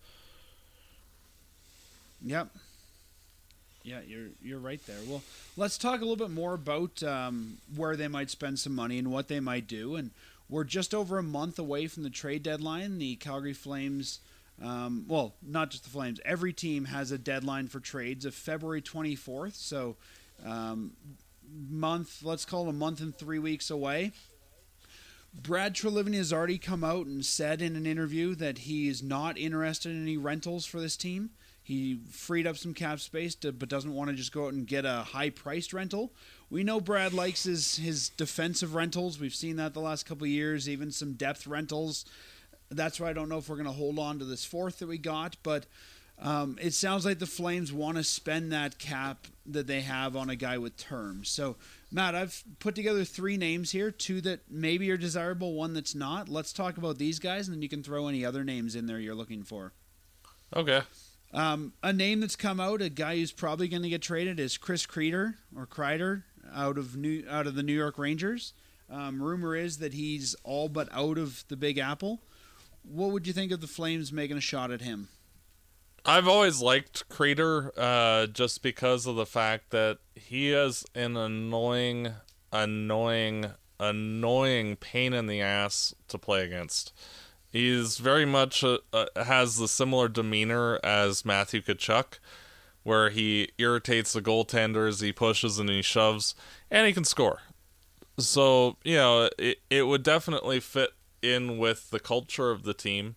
Yep. Yeah, you're you're right there. Well, let's talk a little bit more about um, where they might spend some money and what they might do. And we're just over a month away from the trade deadline. The Calgary Flames, um, well, not just the Flames, every team has a deadline for trades of February twenty-fourth. So, um, month, let's call it a month and three weeks away. Brad Treliving has already come out and said in an interview that he is not interested in any rentals for this team. He freed up some cap space, to, but doesn't want to just go out and get a high-priced rental. We know Brad likes his, his defensive rentals. We've seen that the last couple of years, even some depth rentals. That's why I don't know if we're going to hold on to this fourth that we got, but um, it sounds like the Flames want to spend that cap that they have on a guy with terms. So, Matt, I've put together three names here, two that maybe are desirable, one that's not. Let's talk about these guys, and then you can throw any other names in there you're looking for. Okay. Um, a name that's come out, a guy who's probably going to get traded, is Chris Kreider or Kreider out of New out of the New York Rangers. Um, rumor is that he's all but out of the Big Apple. What would you think of the Flames making a shot at him? I've always liked Kreider, uh, just because of the fact that he is an annoying, annoying, annoying pain in the ass to play against. He's very much uh, uh, has the similar demeanor as Matthew Tkachuk, where he irritates the goaltenders, he pushes and he shoves, and he can score. So, you know, it, it would definitely fit in with the culture of the team.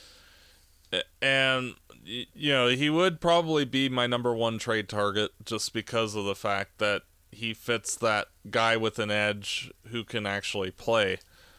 And, you know, he would probably be my number one trade target just because of the fact that he fits that guy with an edge who can actually play.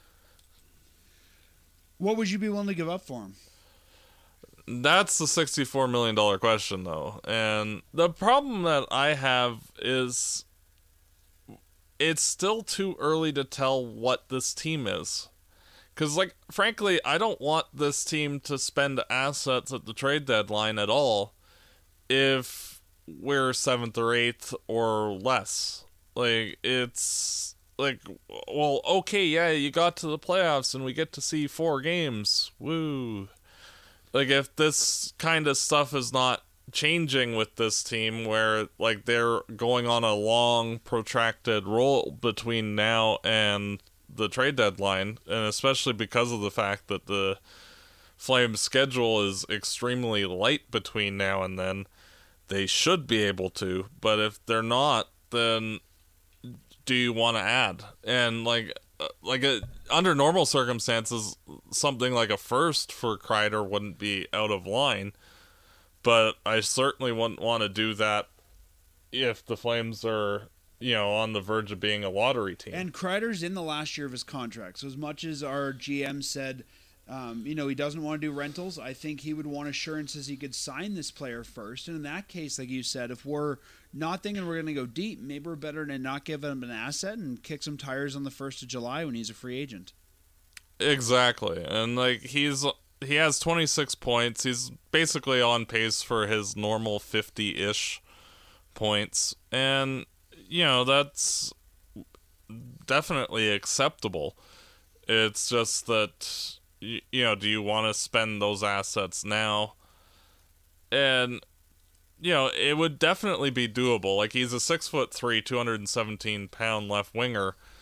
What would you be willing to give up for him? That's the sixty-four million dollars question, though. And the problem that I have is it's still too early to tell what this team is. Because, like, frankly, I don't want this team to spend assets at the trade deadline at all if we're seventh or eighth or less. Like, it's... Like, well, okay, yeah, you got to the playoffs and we get to see four games. Woo. Like, if this kind of stuff is not changing with this team, where, like, they're going on a long, protracted roll between now and the trade deadline, and especially because of the fact that the Flames' schedule is extremely light between now and then, they should be able to. But if they're not, then do you want to add? And like uh, like a, under normal circumstances, something like a first for Kreider wouldn't be out of line, but I certainly wouldn't want to do that if the Flames are, you know, on the verge of being a lottery team. And Kreider's in the last year of his contract, so as much as our G M said, um, you know, he doesn't want to do rentals, I think he would want assurances he could sign this player first. And in that case, like you said, if we're not thinking we're going to go deep, maybe we're better to not give him an asset and kick some tires on the first of July when he's a free agent. Exactly. And like he's he has twenty-six points. He's basically on pace for his normal fifty-ish points. And, you know, that's definitely acceptable. It's just that, you know, do you want to spend those assets now? And, you know, it would definitely be doable. Like, he's a six foot three, two hundred seventeen pound left winger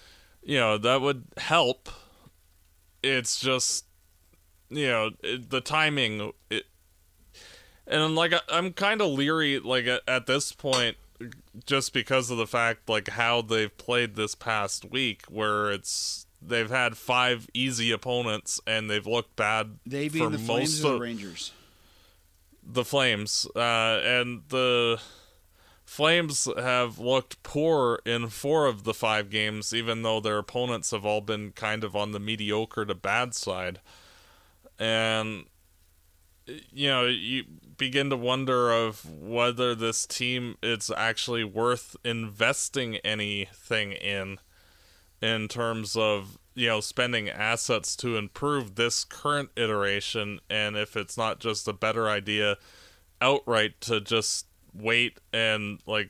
you know, that would help. It's just, you know, it, the timing. It, and like I, I'm kind of leery, like at, at this point, just because of the fact like how they've played this past week, where it's they've had five easy opponents and they've looked bad. They being for the Flames most or of the Rangers? The Flames, uh, and the Flames have looked poor in four of the five games, even though their opponents have all been kind of on the mediocre to bad side. And, you know, you begin to wonder of whether this team is actually worth investing anything in, in terms of, you know, spending assets to improve this current iteration, and if it's not just a better idea outright to just wait and, like,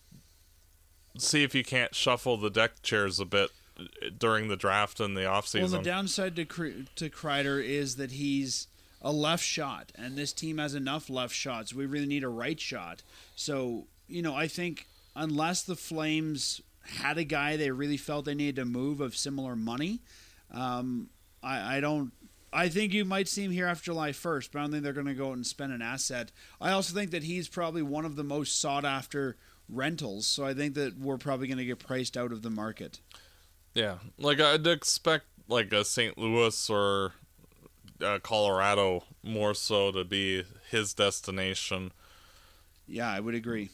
see if you can't shuffle the deck chairs a bit during the draft and the offseason. Well, the downside to to Kreider is that he's a left shot, and this team has enough left shots. We really need a right shot. So, you know, I think unless the Flames had a guy they really felt they needed to move of similar money, um, I, I don't. I think you might see him here after July first, but I don't think they're going to go out and spend an asset. I also think that he's probably one of the most sought after rentals, so I think that we're probably going to get priced out of the market. Yeah, like I'd expect like a Saint Louis or uh, Colorado more so to be his destination. Yeah, I would agree.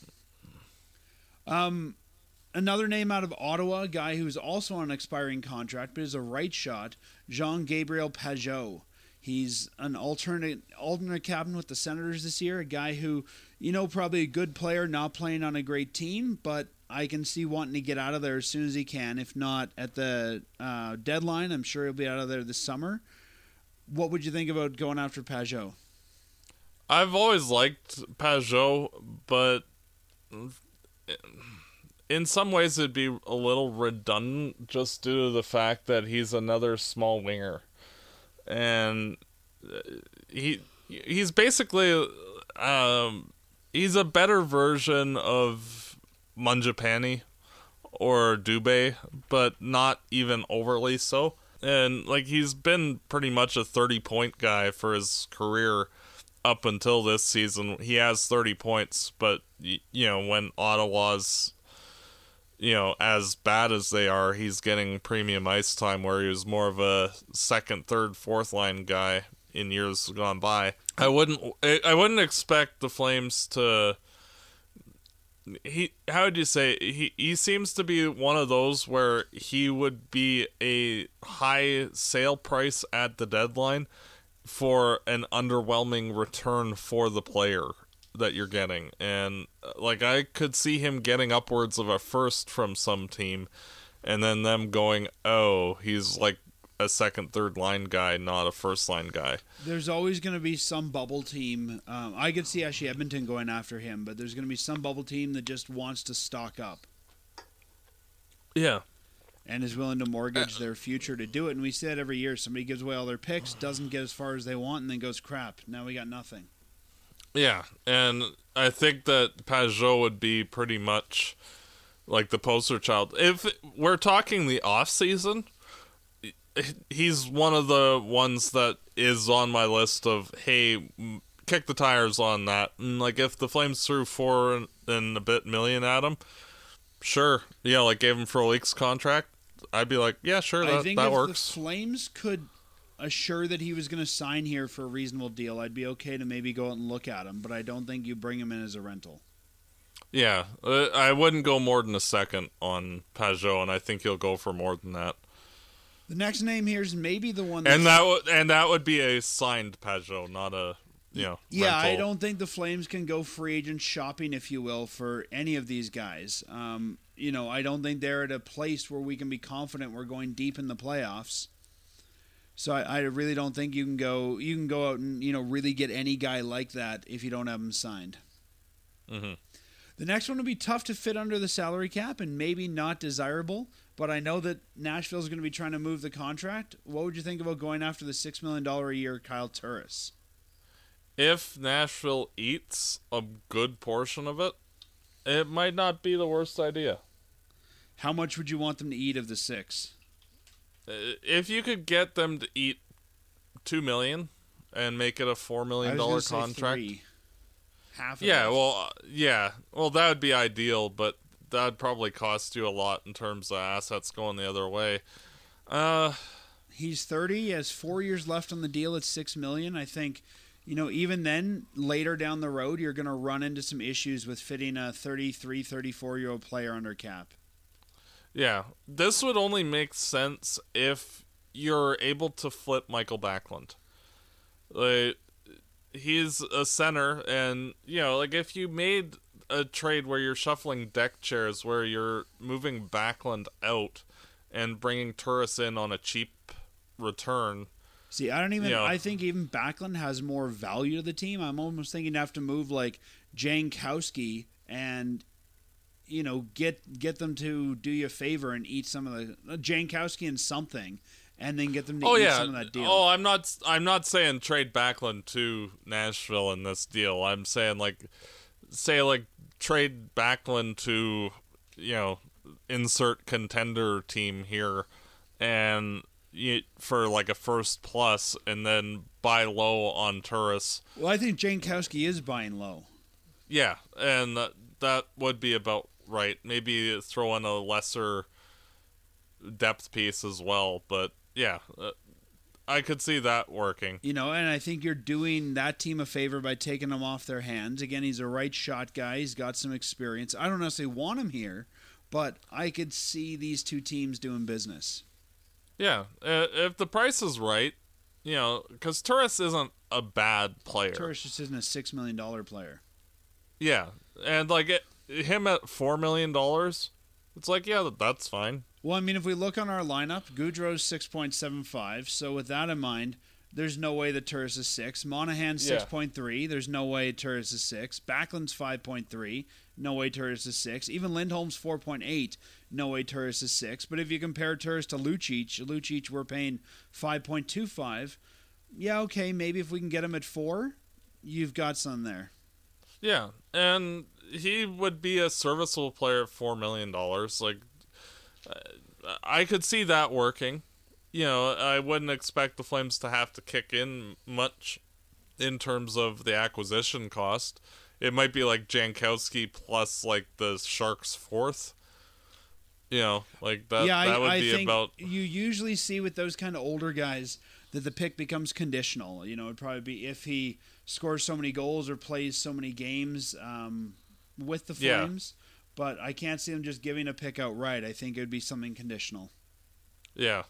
Um, another name out of Ottawa, a guy who's also on an expiring contract, but is a right shot, Jean-Gabriel Pageau. He's an alternate alternate captain with the Senators this year, a guy who, you know, probably a good player, not playing on a great team, but I can see wanting to get out of there as soon as he can. If not at the uh, deadline, I'm sure he'll be out of there this summer. What would you think about going after Pageau? I've always liked Pageau, but in some ways it'd be a little redundant just due to the fact that he's another small winger. And he he's basically um, he's a better version of Mangiapane or Dubé, but not even overly so. And like he's been pretty much a thirty-point guy for his career up until this season. He has thirty points, but you know, when Ottawa's, you know, as bad as they are, he's getting premium ice time where he was more of a second, third, fourth line guy in years gone by. I wouldn't I wouldn't expect the Flames to he how would you say he he seems to be one of those where he would be a high sale price at the deadline for an underwhelming return for the player that you're getting. And like I could see him getting upwards of a first from some team and then them going, oh, he's like a second, third line guy, not a first line guy. There's always going to be some bubble team. Um, I could see actually Edmonton going after him, but there's going to be some bubble team that just wants to stock up. Yeah. And is willing to mortgage their future to do it. And we see that every year. Somebody gives away all their picks, doesn't get as far as they want, and then goes, crap, now we got nothing. Yeah, and I think that Pageau would be pretty much like the poster child. If we're talking the off season, he's one of the ones that is on my list of, hey, kick the tires on that. And like if the Flames threw four and a bit million at him, sure, yeah, like gave him Frolik's contract, I'd be like, yeah, sure, that, I think that if works. the Flames could assure that he was going to sign here for a reasonable deal, I'd be okay to maybe go out and look at him, but I don't think you bring him in as a rental. Yeah, uh, I wouldn't go more than a second on Pageau, and I think he'll go for more than that. The next name here is maybe the one that's... And that, w- and that would be a signed Pageau, not a, you know, Yeah, rental. I don't think the Flames can go free agent shopping, if you will, for any of these guys. Um, you know, I don't think they're at a place where we can be confident we're going deep in the playoffs. So I, I really don't think you can go you can go out and, you know, really get any guy like that if you don't have him signed. Mm-hmm. The next one will be tough to fit under the salary cap and maybe not desirable, but I know that Nashville's going to be trying to move the contract. What would you think about going after the six million dollars a year Kyle Turris? If Nashville eats a good portion of it, it might not be the worst idea. How much would you want them to eat of the six? if you could get them to eat two million and make it a four million dollar contract, three. Half. Of yeah, it. well, uh, yeah, well, that would be ideal, but that'd probably cost you a lot in terms of assets going the other way. Uh, He's thirty. He has four years left on the deal at six million. I think, you know, even then, later down the road, you're going to run into some issues with fitting a thirty-three, thirty-four-year-old player under cap. yeah, this would only make sense if you're able to flip Michael Backlund. Like, he's a center, and, you know, like, if you made a trade where you're shuffling deck chairs, where you're moving Backlund out and bringing Turris in on a cheap return. See, I don't even. You know, I think even Backlund has more value to the team. I'm almost thinking you have to move like Jankowski and, you know, get get them to do you a favor and eat some of the uh, Jankowski and something, and then get them to oh eat yeah. some of that deal. Oh, I'm not. I'm not saying trade Backlund to Nashville in this deal. I'm saying like, say like trade Backlund to, you know, insert contender team here, and you, for like a first plus, and then buy low on Turris. Well, I think Jankowski is buying low. Yeah, and that, that would be about right. Maybe throw in a lesser depth piece as well, but yeah, uh, I could see that working. You know, and I think you're doing that team a favor by taking him off their hands. Again, he's a right shot guy. He's got some experience. I don't necessarily want him here, but I could see these two teams doing business. Yeah, uh, if the price is right, you know, because Turris isn't a bad player. Turris just isn't a six million dollar player. Yeah, and like it, him at four million dollars, it's like, yeah, that's fine. Well, I mean, if we look on our lineup, Goudreau's six point seven five. So with that in mind, there's no way that Turris is six. Monahan's Yeah. six point three. There's no way Turris is six. Backlund's five point three. No way Turris is six. Even Lindholm's four point eight. No way Turris is six. But if you compare Turris to Lucic, Lucic we're paying five point two five. Yeah, okay, maybe if we can get him at four, you've got some there. Yeah, and he would be a serviceable player at four million dollars. Like, I could see that working. You know, I wouldn't expect the Flames to have to kick in much in terms of the acquisition cost. It might be like Jankowski plus like the Sharks' fourth. You know, like that. Yeah, that I, would I be think about. you usually see with those kind of older guys that the pick becomes conditional. You know, it'd probably be if he scores so many goals or plays so many games um, with the Yeah. Flames. But I can't see them just giving a pick outright. I think it would be something conditional. Yeah.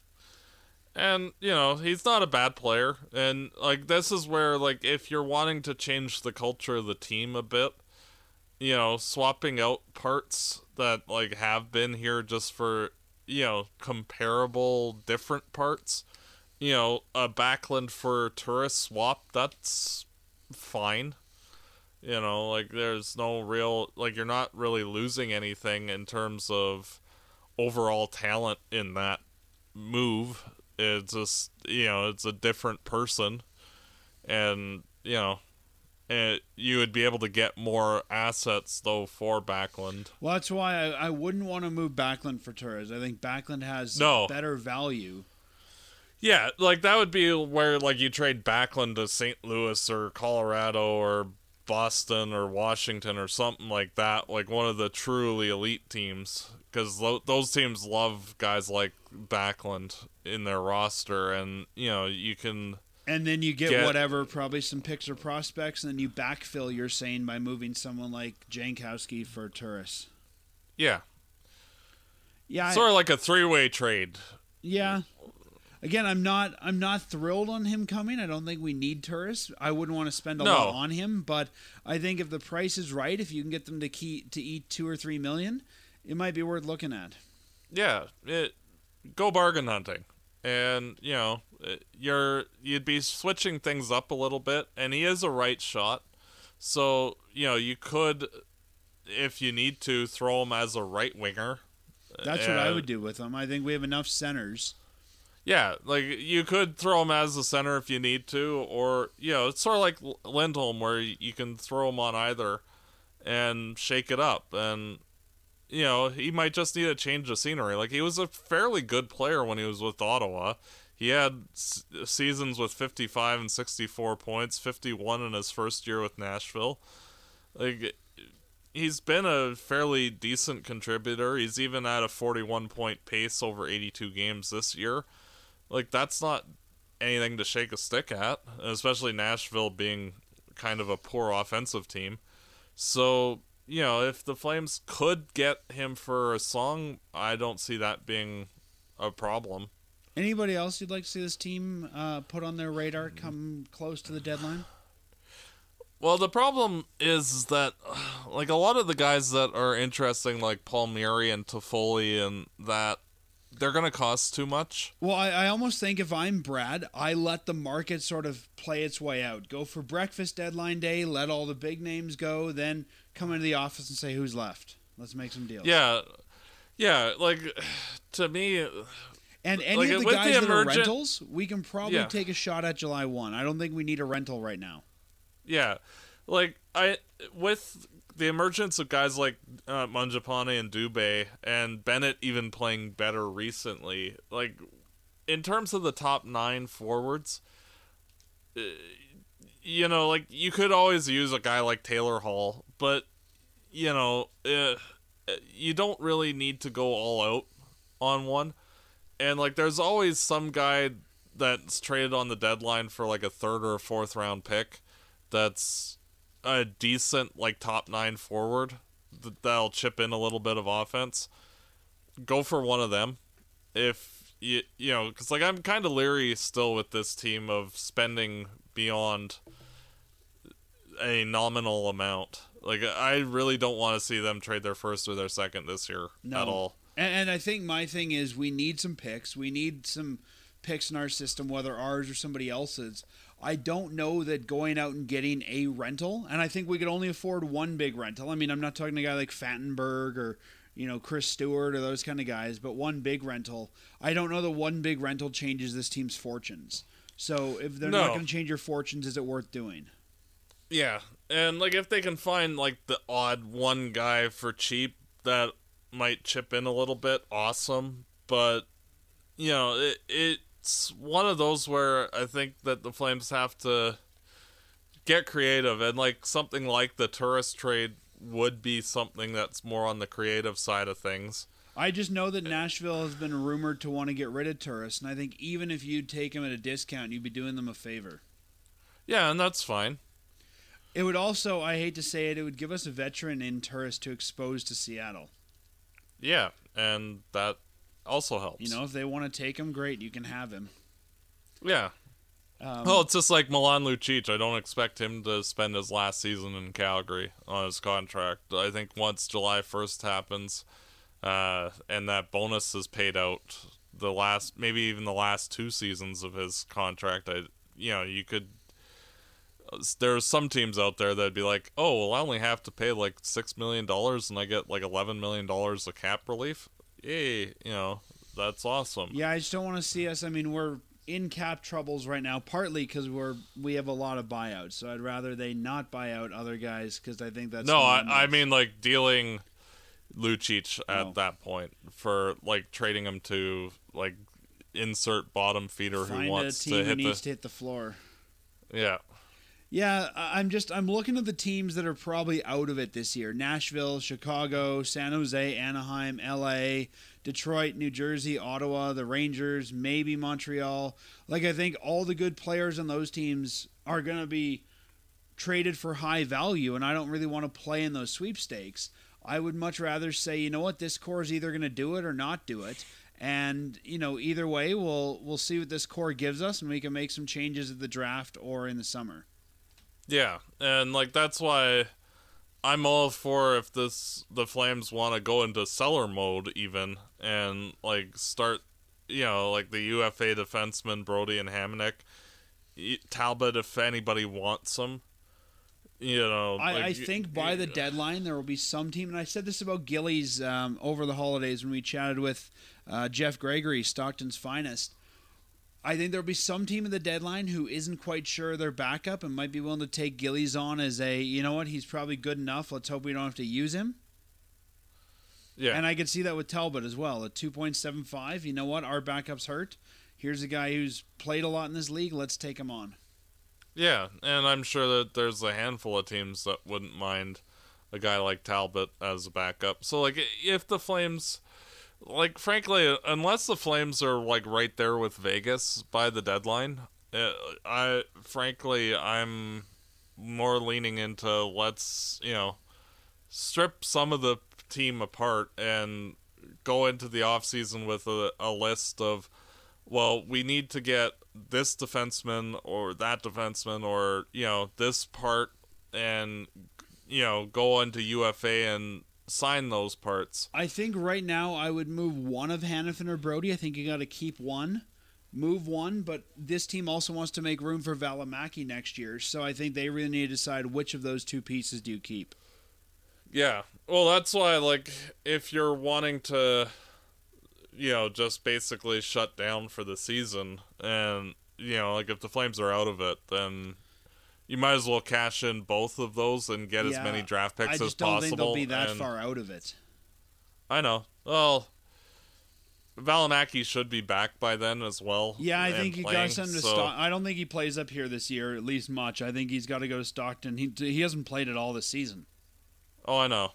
And, you know, he's not a bad player. And, like, this is where, like, if you're wanting to change the culture of the team a bit, you know, swapping out parts that, like, have been here just for, you know, comparable different parts, you know, a Backlund for Turris swap, that's fine. You know, like, there's no real, like, you're not really losing anything in terms of overall talent in that move. It's just, you know, it's a different person, and, you know, it, you would be able to get more assets, though, for Backlund. Well, that's why I, I wouldn't want to move Backlund for Torres. I think Backlund has No. better value. Yeah, like, that would be where, like, you trade Backlund to Saint Louis or Colorado or Boston or Washington or something like that, like one of the truly elite teams, because lo- those teams love guys like Backlund in their roster, and, you know, you can... And then you get, Get- whatever, probably some picks or prospects, and then you backfill, you're saying, by moving someone like Jankowski for Turris. Yeah. Yeah, I- Sort of like a three-way trade. yeah. Again, I'm not I'm not thrilled on him coming. I don't think we need Turris. I wouldn't want to spend a No. lot on him, but I think if the price is right, if you can get them to key, to eat two or three million, it might be worth looking at. Yeah, it, go bargain hunting. And, you know, you're you'd be switching things up a little bit, and he is a right shot. So, you know, you could, if you need to, throw him as a right winger. That's what I And- would do with him. I think we have enough centers. Yeah, like, you could throw him as a center if you need to, or, you know, it's sort of like L- Lindholm, where you can throw him on either and shake it up. And, you know, he might just need a change of scenery. Like, he was a fairly good player when he was with Ottawa. He had s- seasons with fifty-five and sixty-four points, fifty-one in his first year with Nashville. Like, he's been a fairly decent contributor. He's even at a forty-one point pace over eighty-two games this year. Like, that's not anything to shake a stick at, especially Nashville being kind of a poor offensive team. So, you know, if the Flames could get him for a song, I don't see that being a problem. Anybody else you'd like to see this team uh, put on their radar come close to the deadline? Well, the problem is that, like, a lot of the guys that are interesting, like Palmieri and Toffoli and that, they're going to cost too much. Well, I, I almost think if I'm Brad, I let the market sort of play its way out. Go for breakfast deadline day, let all the big names go, then come into the office and say who's left. Let's make some deals. Yeah. Yeah, like, to me... And any like, of the with guys the that are emergent- rentals, we can probably Yeah. take a shot at July first. I don't think we need a rental right now. Yeah. Like, I... With the emergence of guys like uh, Mangiapane and Dubé, and Bennett even playing better recently, like, in terms of the top nine forwards, uh, you know, like, you could always use a guy like Taylor Hall, but, you know, uh, you don't really need to go all out on one. And, like, there's always some guy that's traded on the deadline for, like, a third or a fourth round pick that's a decent, like, top nine forward that'll chip in a little bit of offense. Go for one of them. If you, you know, because, like, I'm kind of leery still with this team of spending beyond a nominal amount. Like, I really don't want to see them trade their first or their second this year No. at all. And, and I think my thing is we need some picks. We need some picks in our system, whether ours or somebody else's. I don't know that going out and getting a rental, and I think we could only afford one big rental. I mean, I'm not talking to a guy like Fattenberg or, you know, Chris Stewart or those kind of guys, but one big rental. I don't know that one big rental changes this team's fortunes. So if they're No. not going to change your fortunes, is it worth doing? Yeah, and, like, if they can find, like, the odd one guy for cheap that might chip in a little bit, awesome. But, you know, it, it's one of those where I think that the Flames have to get creative, and, like, something like the Turris trade would be something that's more on the creative side of things. I just know that Nashville has been rumored to want to get rid of Turris, and I think even if you'd take him at a discount, you'd be doing them a favor. Yeah, and that's fine. It would also, I hate to say it, it would give us a veteran in Turris to expose to Seattle. Yeah, and that also helps. You know, if they want to take him, great, you can have him. Yeah. Um, Well, it's just like Milan Lucic. I don't expect him to spend his last season in Calgary on his contract. I think once July first happens, uh, and that bonus is paid out, the last, maybe even the last two seasons of his contract, I, you know, you could. There's some teams out there that'd be like, oh, well, I only have to pay like six million dollars and I get like eleven million dollars of cap relief. Yay, you know, that's awesome. yeah, I just don't want to see us. I mean, we're in cap troubles right now, partly because we're we have a lot of buyouts. So I'd rather they not buy out other guys because I think that's no, I, gonna I miss. mean like dealing Lucic at Oh. that point for like trading him to like insert bottom feeder Find who wants a team to who hit needs the to hit the floor. yeah. Yeah, I- I'm just I'm looking at the teams that are probably out of it this year: Nashville, Chicago, San Jose, Anaheim, L A, Detroit, New Jersey, Ottawa, the Rangers, maybe Montreal. Like, I think all the good players on those teams are going to be traded for high value, and I don't really want to play in those sweepstakes. I would much rather say, you know what, this core is either going to do it or not do it. And, you know, either way, we'll we'll see what this core gives us, and we can make some changes at the draft or in the summer. Yeah, and like that's why I'm all for if this the Flames want to go into seller mode even and like start, you know, like the U F A defenseman Brody and Hamonic, Talbot if anybody wants them. You know, I, like, I think by the deadline there will be some team, and I said this about Gillies um, over the holidays when we chatted with uh, Jeff Gregory, Stockton's finest. I think there'll be some team at the deadline who isn't quite sure their backup and might be willing to take Gillies on as a, you know what, he's probably good enough. Let's hope we don't have to use him. Yeah. And I could see that with Talbot as well. At two point seven five, you know what? Our backup's hurt. Here's a guy who's played a lot in this league. Let's take him on. Yeah, and I'm sure that there's a handful of teams that wouldn't mind a guy like Talbot as a backup. So, like, if the Flames, like, frankly, unless the Flames are, like, right there with Vegas by the deadline, uh, I, frankly, I'm more leaning into let's, you know, strip some of the team apart and go into the offseason with a, a list of, well, we need to get this defenseman or that defenseman or, you know, this part and, you know, go into U F A and sign those parts. I think right now I would move one of Hanifin or Brody. I think you got to keep one, move one, but this team also wants to make room for Valimaki next year, so I think they really need to decide which of those two pieces do you keep. Yeah, well, that's why, like, if you're wanting to, you know, just basically shut down for the season, and, you know, like, if the Flames are out of it, then you might as well cash in both of those and get Yeah, as many draft picks as I just possible. don't think they'll be that and, far out of it. I know. Well, Valimaki should be back by then as well. Yeah, I and think you playing, got to send him to so, Stockton. I don't think he plays up here this year, at least much. I think he's got to go to Stockton. He he hasn't played at all this season. Oh, I know.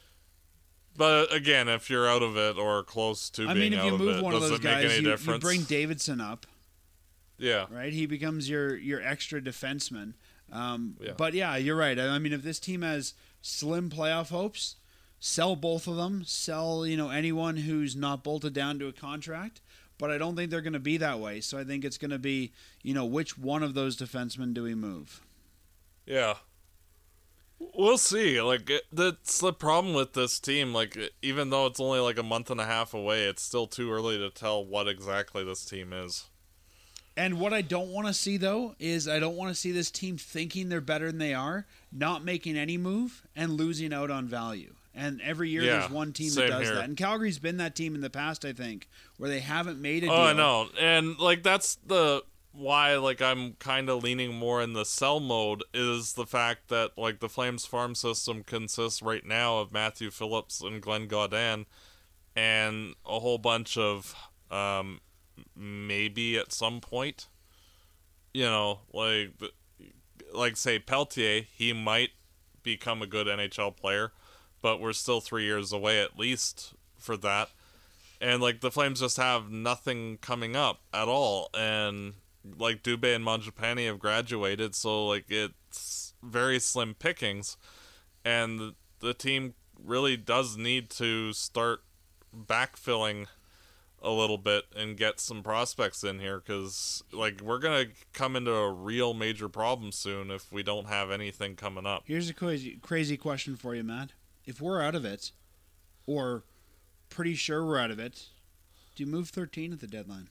But again, if you're out of it or close to I being mean, if out you of move it, one does of those it make guys, any you, you difference? bring Davidson up, yeah. right? He becomes your your extra defenseman. Um, Yeah. But yeah, you're right. I mean, if this team has slim playoff hopes, sell both of them. Sell, you know, anyone who's not bolted down to a contract. But I don't think they're going to be that way. So I think it's going to be, you know, which one of those defensemen do we move? Yeah. We'll see. Like, it, that's the problem with this team. Like, even though it's only like a month and a half away, it's still too early to tell what exactly this team is. And what I don't want to see, though, is I don't want to see this team thinking they're better than they are, not making any move, and losing out on value. And every year Yeah, there's one team that same does here. that. And Calgary's been that team in the past, I think, where they haven't made a deal. Oh, I know. And, like, that's the why, like, I'm kind of leaning more in the sell mode is the fact that, like, the Flames farm system consists right now of Matthew Phillips and Glenn Gaudin and a whole bunch of, um, maybe at some point, you know, like, like say Peltier, he might become a good N H L player, but we're still three years away at least for that. And, like, the Flames just have nothing coming up at all. And, like, Dubé and Mangiapane have graduated, so, like, it's very slim pickings. And the, the team really does need to start backfilling a little bit and get some prospects in here because, like, we're going to come into a real major problem soon if we don't have anything coming up. Here's a crazy, crazy question for you, Matt. If we're out of it, or pretty sure we're out of it, do you move thirteen at the deadline?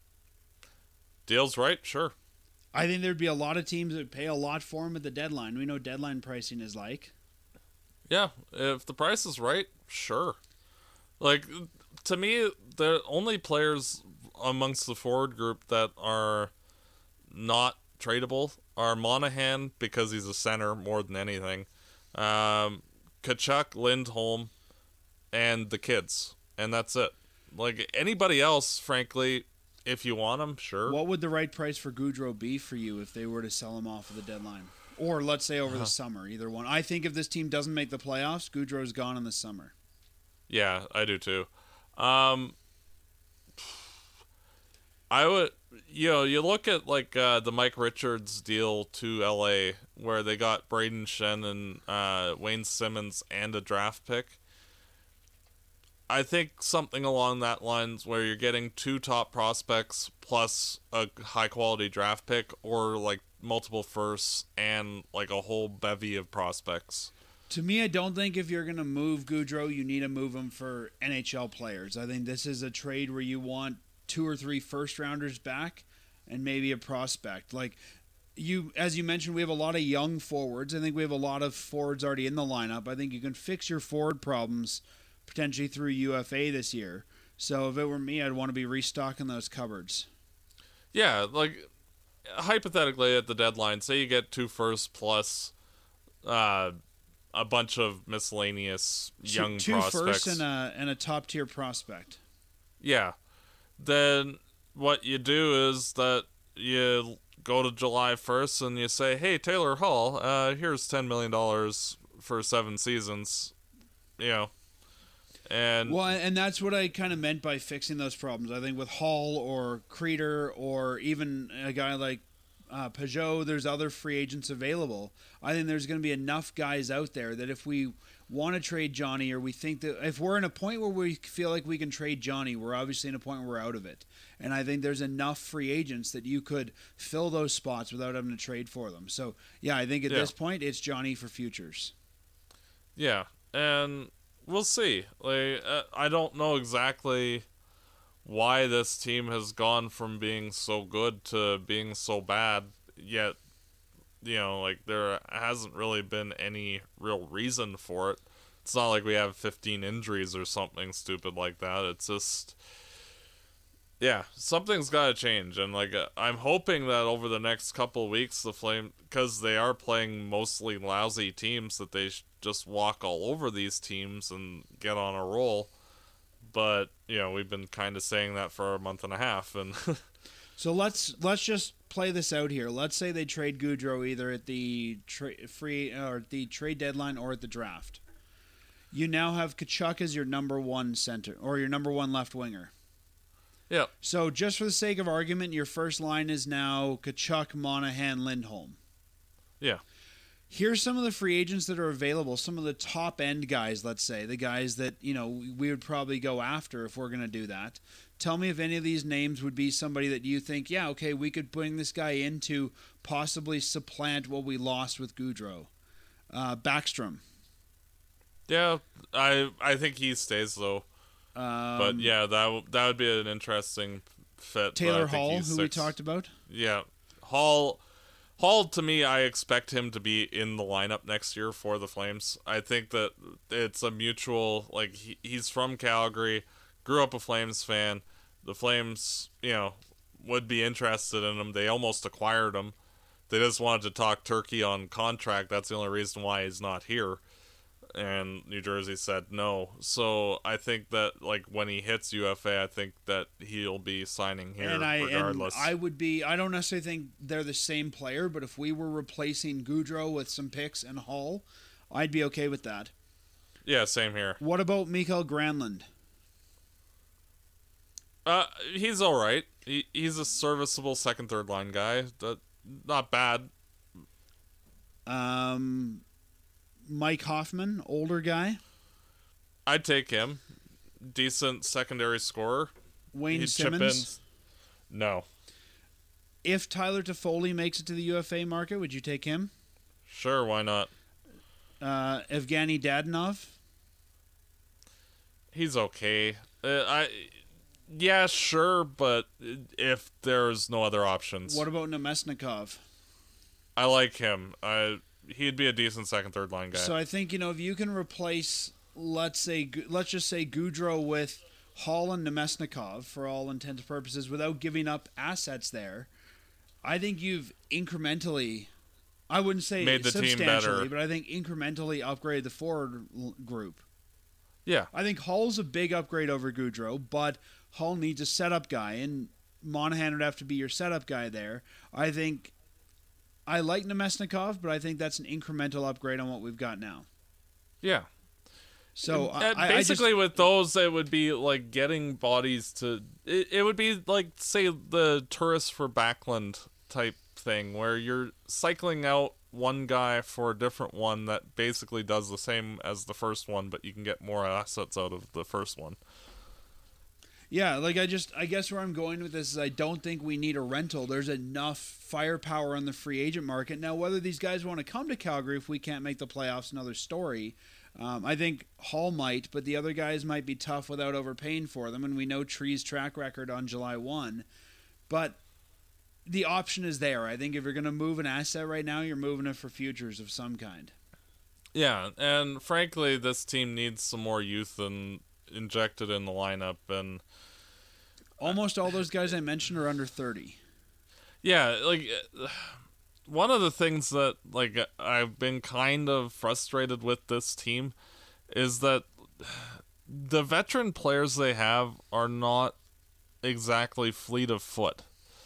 Deal's right, sure. I think there'd be a lot of teams that would pay a lot for him at the deadline. We know deadline pricing is like. Yeah, if the price is right, sure. Like, to me, the only players amongst the forward group that are not tradable are Monahan, because he's a center more than anything, um, Kachuk, Lindholm, and the kids. And that's it. Like, anybody else, frankly, if you want them, sure. What would the right price for Goudreau be for you if they were to sell him off at the deadline? Or let's say over the summer, either one. I think if this team doesn't make the playoffs, Goudreau's gone in the summer. Yeah, I do too. Um, I would, you know, you look at like uh, the Mike Richards deal to L A, where they got Braden Shen and uh, Wayne Simmons and a draft pick. I think something along that lines where you're getting two top prospects plus a high quality draft pick, or like multiple firsts and like a whole bevy of prospects. To me, I don't think if you're going to move Goudreau, you need to move him for N H L players. I think this is a trade where you want two or three first rounders back and maybe a prospect. Like you, as you mentioned, we have a lot of young forwards. I think we have a lot of forwards already in the lineup. I think you can fix your forward problems potentially through U F A this year. So if it were me, I'd want to be restocking those cupboards. Yeah, like hypothetically at the deadline, say you get two firsts plus uh, a bunch of miscellaneous young two, two prospects. firsts and a and a top tier prospect. Yeah. Then what you do is that you go to July first and you say, hey, Taylor Hall, uh, here's ten million dollars for seven seasons. You know. And well, and that's what I kind of meant by fixing those problems. I think with Hall or Creeder or even a guy like uh, Peugeot, there's other free agents available. I think there's going to be enough guys out there that if we want to trade Johnny, or we think that if we're in a point where we feel like we can trade Johnny, we're obviously in a point where we're out of it. And I think there's enough free agents that you could fill those spots without having to trade for them. So, yeah, I think at yeah. this point, it's Johnny for futures. Yeah, and we'll see. Like, uh, I don't know exactly why this team has gone from being so good to being so bad, yet, you know, like, there hasn't really been any real reason for it. It's not like we have fifteen injuries or something stupid like that. It's just, yeah, something's got to change. And, like, uh, I'm hoping that over the next couple weeks, the Flame, because they are playing mostly lousy teams, that they sh- just walk all over these teams and get on a roll. But, you know, we've been kind of saying that for a month and a half. And so let's let's just play this out here. Let's say they trade Gaudreau either at the tra- free or at the trade deadline or at the draft. You now have Tkachuk as your number one center or your number one left winger. yeah, So just for the sake of argument, your first line is now Tkachuk, Monahan, Lindholm. yeah. Here's some of the free agents that are available, some of the top end guys, let's say, the guys that, you know, we would probably go after if we're going to do that. Tell me if any of these names would be somebody that you think, yeah, okay, we could bring this guy in to possibly supplant what we lost with Gaudreau. Uh, Backstrom. Yeah, I I think he stays, though. Um, But, yeah, that, w- that would be an interesting fit. but I Taylor think Hall, he's who we six. talked about. Yeah. Hall, Hall, to me, I expect him to be in the lineup next year for the Flames. I think that it's a mutual, like, he, he's from Calgary, grew up a Flames fan. The Flames, you know, would be interested in him. They almost acquired him. They just wanted to talk turkey on contract. That's the only reason why he's not here. And New Jersey said no. So I think that, like, when he hits U F A, I think that he'll be signing here And I, regardless. and I would be, I don't necessarily think they're the same player, but if we were replacing Gaudreau with some picks and Hall, I'd be okay with that. Yeah, same here. What about Mikael Granlund? Uh, he's all right. He he's a serviceable second, third line guy. That not bad. Um, Mike Hoffman, older guy. I'd take him. Decent secondary scorer. Wayne He'd Simmons. chip in. No. If Tyler Toffoli makes it to the U F A market, would you take him? Sure, why not? Uh, Evgeny Dadonov. He's okay. Uh, I, yeah, sure, but if there's no other options, What about Nemesnikov? I like him. I he'd be a decent second, third line guy. So I think, you know, if you can replace, let's say, let's just say Gaudreau with Hall and Nemesnikov for all intents and purposes without giving up assets there, I think you've incrementally, I wouldn't say Made the team substantially, better. but I think incrementally upgraded the forward l- group. yeah, I think Hall's a big upgrade over Gaudreau, but Hall needs a setup guy, and Monahan would have to be your setup guy there. I think I like Nemesnikov, but I think that's an incremental upgrade on what we've got now. yeah. So Uh, I, I just, basically, with those, it would be like getting bodies to. It, it would be like, say, the tourist for Backlund type thing, where you're cycling out one guy for a different one that basically does the same as the first one, but you can get more assets out of the first one. yeah, like I just, I guess where I'm going with this is I don't think we need a rental. There's enough firepower on the free agent market. Now, whether these guys want to come to Calgary if we can't make the playoffs, another story. Um, I think Hall might, but the other guys might be tough without overpaying for them, and we know Tree's track record on July first. But the option is there. I think if you're going to move an asset right now, you're moving it for futures of some kind. Yeah, and frankly, this team needs some more youth and injected in the lineup, and Almost all those guys I mentioned are under thirty. yeah, like, uh, one of the things that like I've been kind of frustrated with this team is that the veteran players they have are not exactly fleet of foot.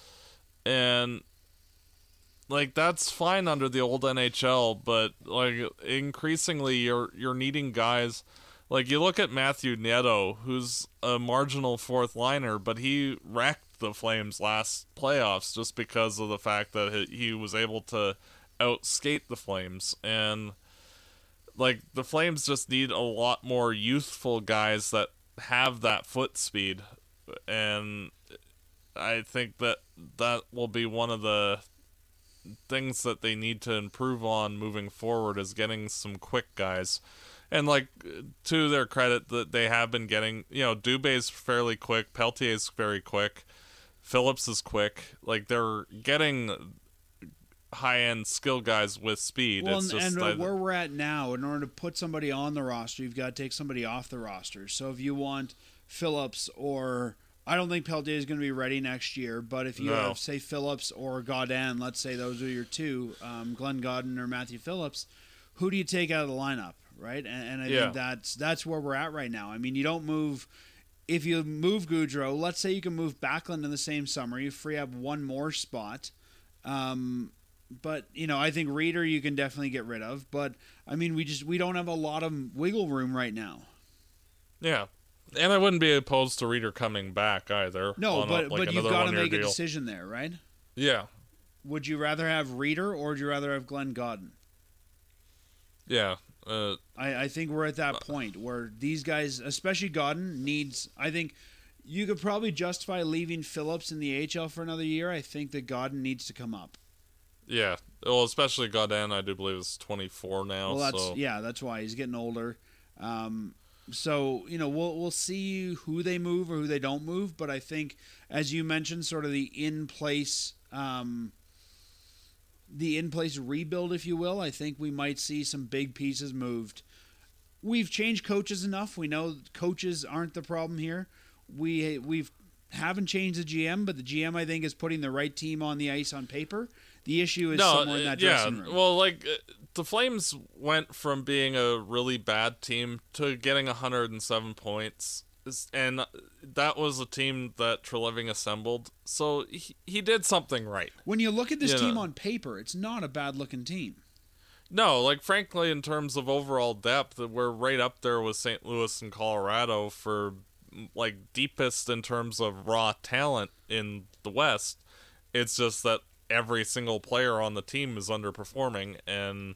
And like that's fine under the old N H L, but like increasingly you're you're needing guys like you look at Matthew Nieto, who's a marginal fourth liner, but he wrecked the Flames last playoffs just because of the fact that he was able to outskate the Flames. And like the Flames just need a lot more youthful guys that have that foot speed, and I think that that will be one of the things that they need to improve on moving forward, is getting some quick guys. And like, to their credit, that they have been getting, you know, Dubé's fairly quick, Peltier's very quick, Phillips is quick. Like, they're getting high-end skill guys with speed. Well, it's and, just, and I, where we're at now, in order to put somebody on the roster, you've got to take somebody off the roster. So if you want Phillips, or I don't think Peltier is going to be ready next year, but if you No. have, say, Phillips or Gaudin, let's say those are your two, um, Glenn Gaudin or Matthew Phillips, who do you take out of the lineup, right? And, and I Yeah. think that's that's where we're at right now. I mean, you don't move. If you move Goudreau, let's say you can move Backlund in the same summer, you free up one more spot. Um, but you know, I think Reeder you can definitely get rid of. But I mean, we just we don't have a lot of wiggle room right now. yeah. And I wouldn't be opposed to Reeder coming back either. No, on but a, like but you've another got to one-year make a deal. decision there, right? Yeah. Would you rather have Reeder or would you rather have Glenn Gaudin? Yeah. Uh, I, I think we're at that point where these guys, especially Gaudin, needs. I think you could probably justify leaving Phillips in the A H L for another year. I think that Gaudin needs to come up. yeah. Well, especially Gaudin, I do believe, is twenty-four now. Well, that's so. yeah, that's why he's getting older. Um, so you know, we'll we'll see who they move or who they don't move. But I think, as you mentioned, sort of the in place. Um, the in-place rebuild, if you will. I think we might see some big pieces moved. We've changed coaches enough. We know coaches aren't the problem here. We we've haven't changed the G M, but the G M I think is putting the right team on the ice on paper. The issue is no, somewhere in that uh, yeah. dressing room. Well, like uh, the Flames went from being a really bad team to getting one hundred seven points. And that was a team that Treliving assembled, so he, he did something right. When you look at this You team know. on paper, it's not a bad-looking team. No, like frankly, in terms of overall depth, we're right up there with Saint Louis and Colorado for like deepest in terms of raw talent in the West. It's just that every single player on the team is underperforming, and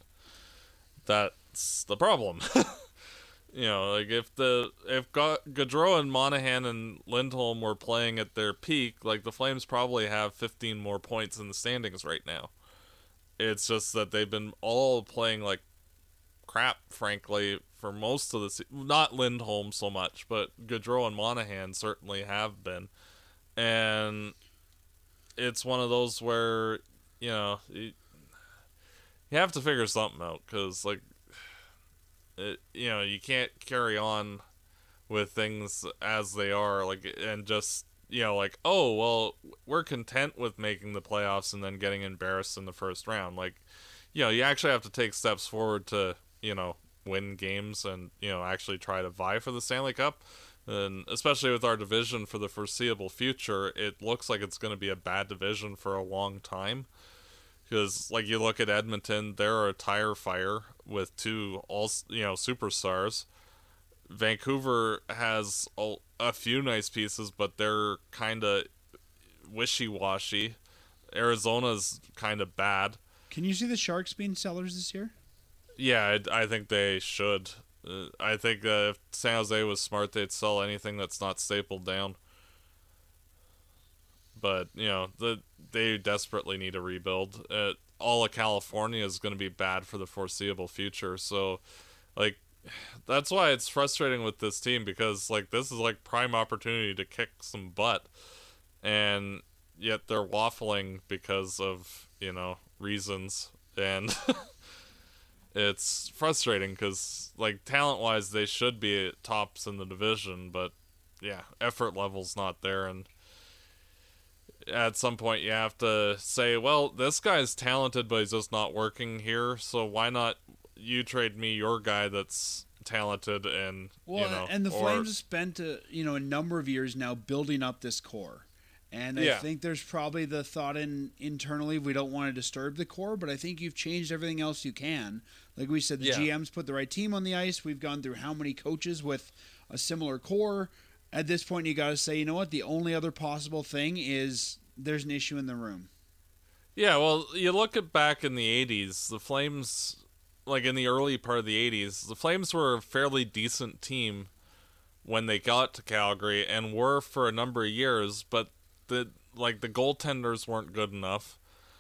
that's the problem. You know, like if the if Gaudreau and Monahan and Lindholm were playing at their peak, like the Flames probably have fifteen more points in the standings right now. It's just that they've been all playing like crap, frankly, for most of the se- not Lindholm so much, but Gaudreau and Monahan certainly have been, and it's one of those where you know you, you have to figure something out, because like. It, you know, you can't carry on with things as they are, like, and just, you know, like, oh, well, we're content with making the playoffs and then getting embarrassed in the first round. Like, you know, you actually have to take steps forward to, you know, win games and, you know, actually try to vie for the Stanley Cup. And especially with our division for the foreseeable future, it looks like it's going to be a bad division for a long time. Because, like, you look at Edmonton, they're a tire fire with two all you know superstars. Vancouver has a, a few nice pieces, but they're kind of wishy-washy. Arizona's kind of bad. Can you see the Sharks being sellers this year? Yeah, I, I think they should. Uh, I think uh, if San Jose was smart, they'd sell anything that's not stapled down. But, you know, the they desperately need a rebuild. Uh, all of California is going to be bad for the foreseeable future. So, like, that's why it's frustrating with this team, because, like, this is, like, prime opportunity to kick some butt. And yet they're waffling because of, you know, reasons. And it's frustrating because, like, talent-wise, they should be at tops in the division. But, yeah, effort level's not there. And at some point you have to say, well, this guy's talented, but he's just not working here. So why not you trade me your guy that's talented and well, you know, and the or, Flames have spent a, you know a number of years now building up this core, and I Yeah. think there's probably the thought in internally we don't want to disturb the core, but I think you've changed everything else you can. Like we said, the Yeah. G M's put the right team on the ice. We've gone through how many coaches with a similar core. At this point, you got to say, you know what? The only other possible thing is there's an issue in the room. Yeah, well, you look at back in the eighties, the Flames, like in the early part of the eighties, the Flames were a fairly decent team when they got to Calgary and were for a number of years, but the like the goaltenders weren't good enough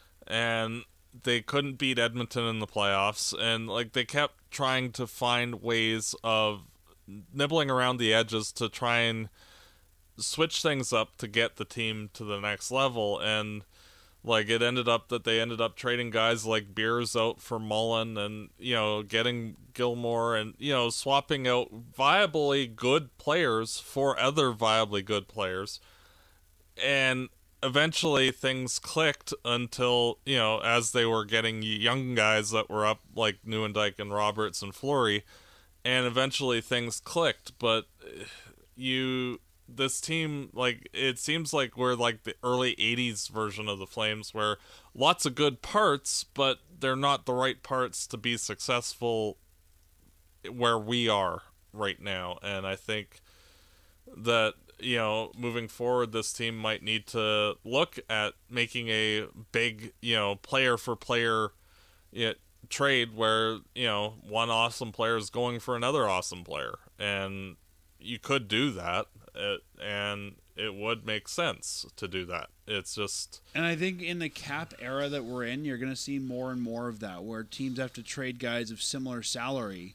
and they couldn't beat Edmonton in the playoffs, and like they kept trying to find ways of nibbling around the edges to try and switch things up to get the team to the next level. And like it ended up that they ended up trading guys like Beers out for Mullen, and you know, getting Gilmore, and you know, swapping out viably good players for other viably good players. And eventually things clicked until, you know, as they were getting young guys that were up like Nieuwendyk and Roberts and Fleury, and eventually things clicked. But you this team, like, it seems like we're like the early eighties version of the Flames, where lots of good parts, but they're not the right parts to be successful where we are right now. And I think that, you know, moving forward, this team might need to look at making a big, you know, player for player you know, trade where, you know, one awesome player is going for another awesome player. And you could do that, it, and it would make sense to do that. It's just... And I think in the cap era that we're in, you're going to see more and more of that, where teams have to trade guys of similar salary,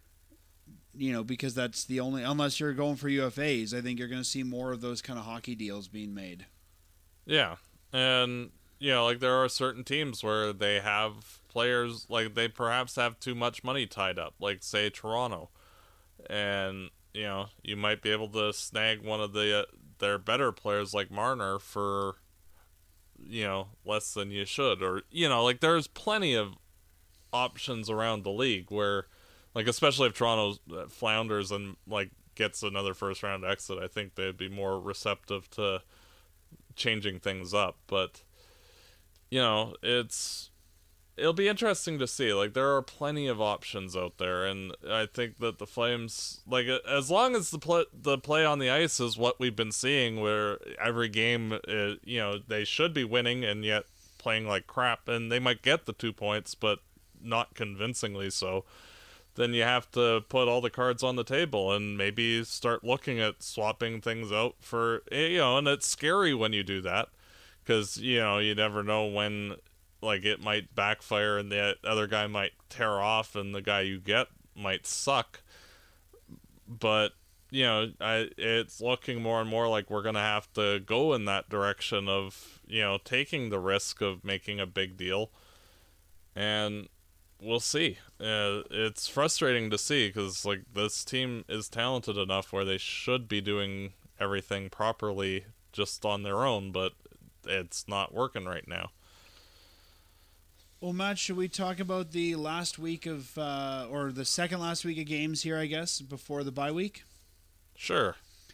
you know, because that's the only... Unless you're going for U F As, I think you're going to see more of those kind of hockey deals being made. Yeah, and, you know, like, there are certain teams where they have players, like, they perhaps have too much money tied up, like, say, Toronto. And... you know, you might be able to snag one of the uh, their better players like Marner for, you know, less than you should. Or, you know, like, there's plenty of options around the league where, like, especially if Toronto flounders and, like, gets another first-round exit, I think they'd be more receptive to changing things up. But, you know, it's... it'll be interesting to see. Like, there are plenty of options out there, and I think that the Flames, like, as long as the play, the play on the ice is what we've been seeing, where every game, is, you know, they should be winning and yet playing like crap, and they might get the two points, but not convincingly so, then you have to put all the cards on the table and maybe start looking at swapping things out for, you know, and it's scary when you do that, because, you know, you never know when... like, it might backfire and the other guy might tear off and the guy you get might suck. But, you know, I, it's looking more and more like we're going to have to go in that direction of, you know, taking the risk of making a big deal. And we'll see. Uh, it's frustrating to see because, like, this team is talented enough where they should be doing everything properly just on their own, but it's not working right now. Well, Matt, should we talk about the last week of, uh, or the second last week of games here, I guess, before the bye week? Sure.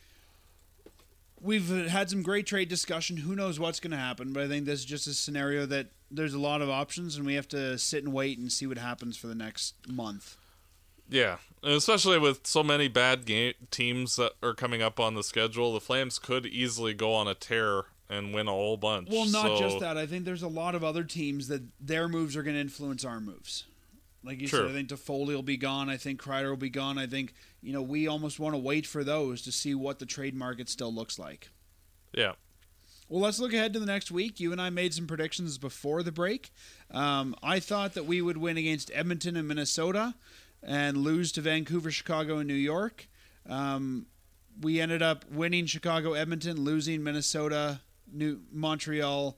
We've had some great trade discussion. Who knows what's going to happen, but I think this is just a scenario that there's a lot of options, and we have to sit and wait and see what happens for the next month. Yeah, and especially with so many bad game teams that are coming up on the schedule, the Flames could easily go on a tear and win a whole bunch. Well, not so... just that. I think there's a lot of other teams that their moves are going to influence our moves. Like you True. said, I think Toffoli will be gone. I think Kreider will be gone. I think, you know, we almost want to wait for those to see what the trade market still looks like. Yeah. Well, let's look ahead to the next week. You and I made some predictions before the break. Um, I thought that we would win against Edmonton and Minnesota and lose to Vancouver, Chicago, and New York. Um, we ended up winning Chicago, Edmonton, losing Minnesota, New Montreal,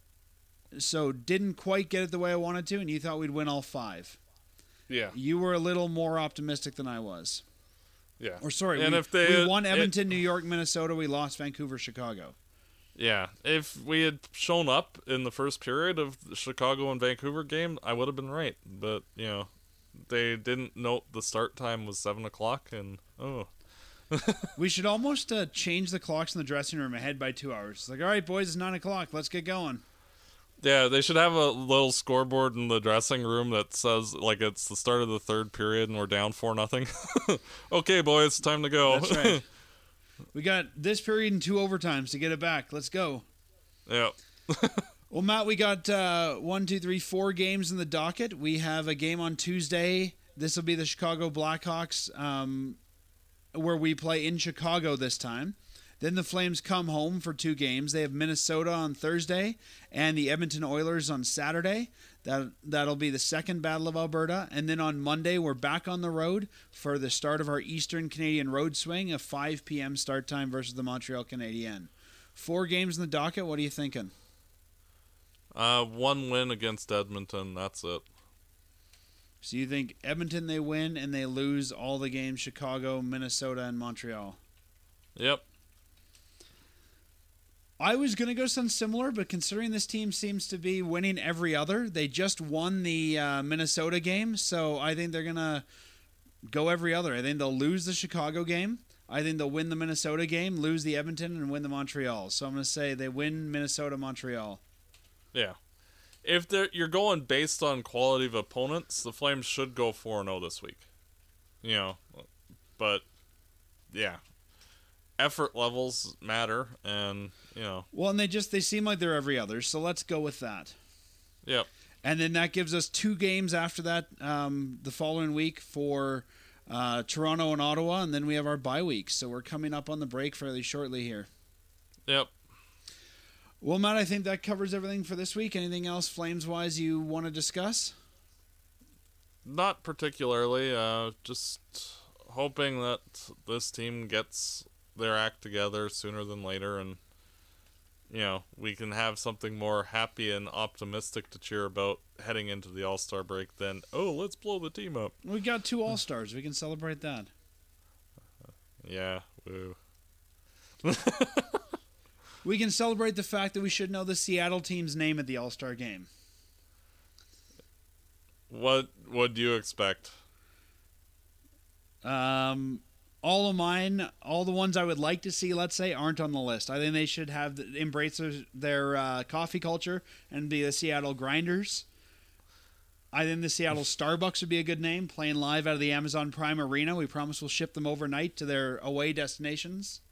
so didn't quite get it the way I wanted to, and you thought we'd win all five. Yeah. You were a little more optimistic than I was. Yeah. Or sorry, and we, if they, we won Edmonton, it, New York, Minnesota. We lost Vancouver, Chicago. Yeah, if we had shown up in the first period of the Chicago and Vancouver game, I would have been right. But, you know, they didn't note the start time was seven o'clock, and, oh. We should almost uh, change the clocks in the dressing room ahead by two hours. It's like, all right, boys, it's nine o'clock. Let's get going. Yeah, they should have a little scoreboard in the dressing room that says, like, it's the start of the third period and we're down four nothing. Okay, boys, time to go. That's right. We got this period and two overtimes to get it back. Let's go. Yeah. Well, Matt, we got uh, one, two, three, four games in the docket. We have a game on Tuesday. This will be the Chicago Blackhawks, um, where we play in Chicago this time. Then the Flames come home for two games. They have Minnesota on Thursday and the Edmonton Oilers on Saturday. That, that'll be the second Battle of Alberta. And then on Monday, we're back on the road for the start of our Eastern Canadian road swing, a five p.m. start time versus the Montreal Canadiens. Four games in the docket. What are you thinking? Uh, one win against Edmonton. That's it. So you think Edmonton, they win and they lose all the games, Chicago, Minnesota, and Montreal? Yep. I was going to go something similar, but considering this team seems to be winning every other, they just won the uh, Minnesota game, so I think they're going to go every other. I think they'll lose the Chicago game. I think they'll win the Minnesota game, lose the Edmonton, and win the Montreal. So I'm going to say they win Minnesota, Montreal. Yeah. If they're, you're going based on quality of opponents, the Flames should go four and oh this week. You know, but, yeah. Effort levels matter, and, you know. Well, and they just, they seem like they're every other, so let's go with that. Yep. And then that gives us two games after that um, the following week for uh, Toronto and Ottawa, and then we have our bye week. So we're coming up on the break fairly shortly here. Yep. Well, Matt, I think that covers everything for this week. Anything else Flames-wise you want to discuss? Not particularly. Uh, just hoping that this team gets their act together sooner than later, and you know, we can have something more happy and optimistic to cheer about heading into the All-Star break than, oh, let's blow the team up. We got two All-Stars. We can celebrate that. Yeah, woo. We can celebrate the fact that we should know the Seattle team's name at the All-Star game. What what do you expect? Um, all of mine, all the ones I would like to see, let's say, aren't on the list. I think they should have the, embrace their, their uh, coffee culture and be the Seattle Grinders. I think the Seattle Starbucks would be a good name, playing live out of the Amazon Prime Arena. We promise we'll ship them overnight to their away destinations.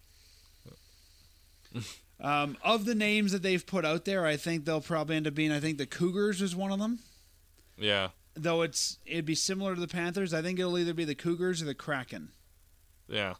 Um, of the names that they've put out there, I think they'll probably end up being, I think the Cougars is one of them. Yeah. Though it's it'd be similar to the Panthers. I think it'll either be the Cougars or the Kraken. Yeah.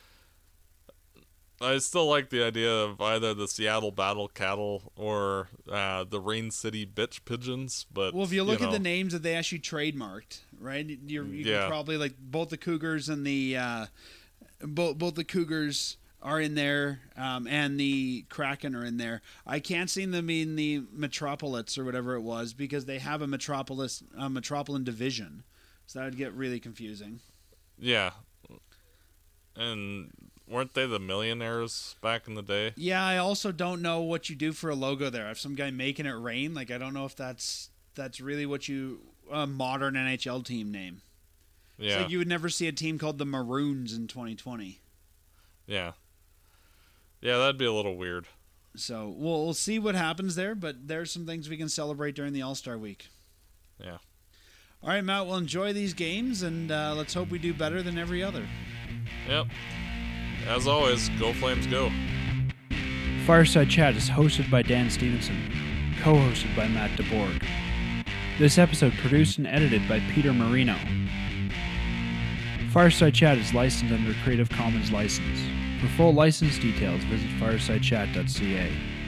I still like the idea of either the Seattle Battle Cattle or uh, the Rain City Bitch Pigeons. But well, if you look you at know. the names that they actually trademarked, right? You're, you Yeah. can probably like both the Cougars and the uh, both both the Cougars are in there, um, and the Kraken are in there. I can't see them in the Metropolits or whatever it was because they have a Metropolis, a Metropolitan division, so that would get really confusing. Yeah. And weren't they the Millionaires back in the day? Yeah, I also don't know what you do for a logo there. I have some guy making it rain. Like I don't know if that's that's really what you a modern N H L team name. Yeah. It's like you would never see a team called the Maroons in twenty twenty. Yeah. Yeah, that'd be a little weird. So we'll, we'll see what happens there, but there's some things we can celebrate during the All-Star week. Yeah. All right, Matt, we'll enjoy these games, and uh, let's hope we do better than every other. Yep. As always, go Flames, go. Fireside Chat is hosted by Dan Stevenson, co-hosted by Matt DeBorg. This episode produced and edited by Peter Marino. Fireside Chat is licensed under Creative Commons license. For full license details, visit fireside chat dot c a.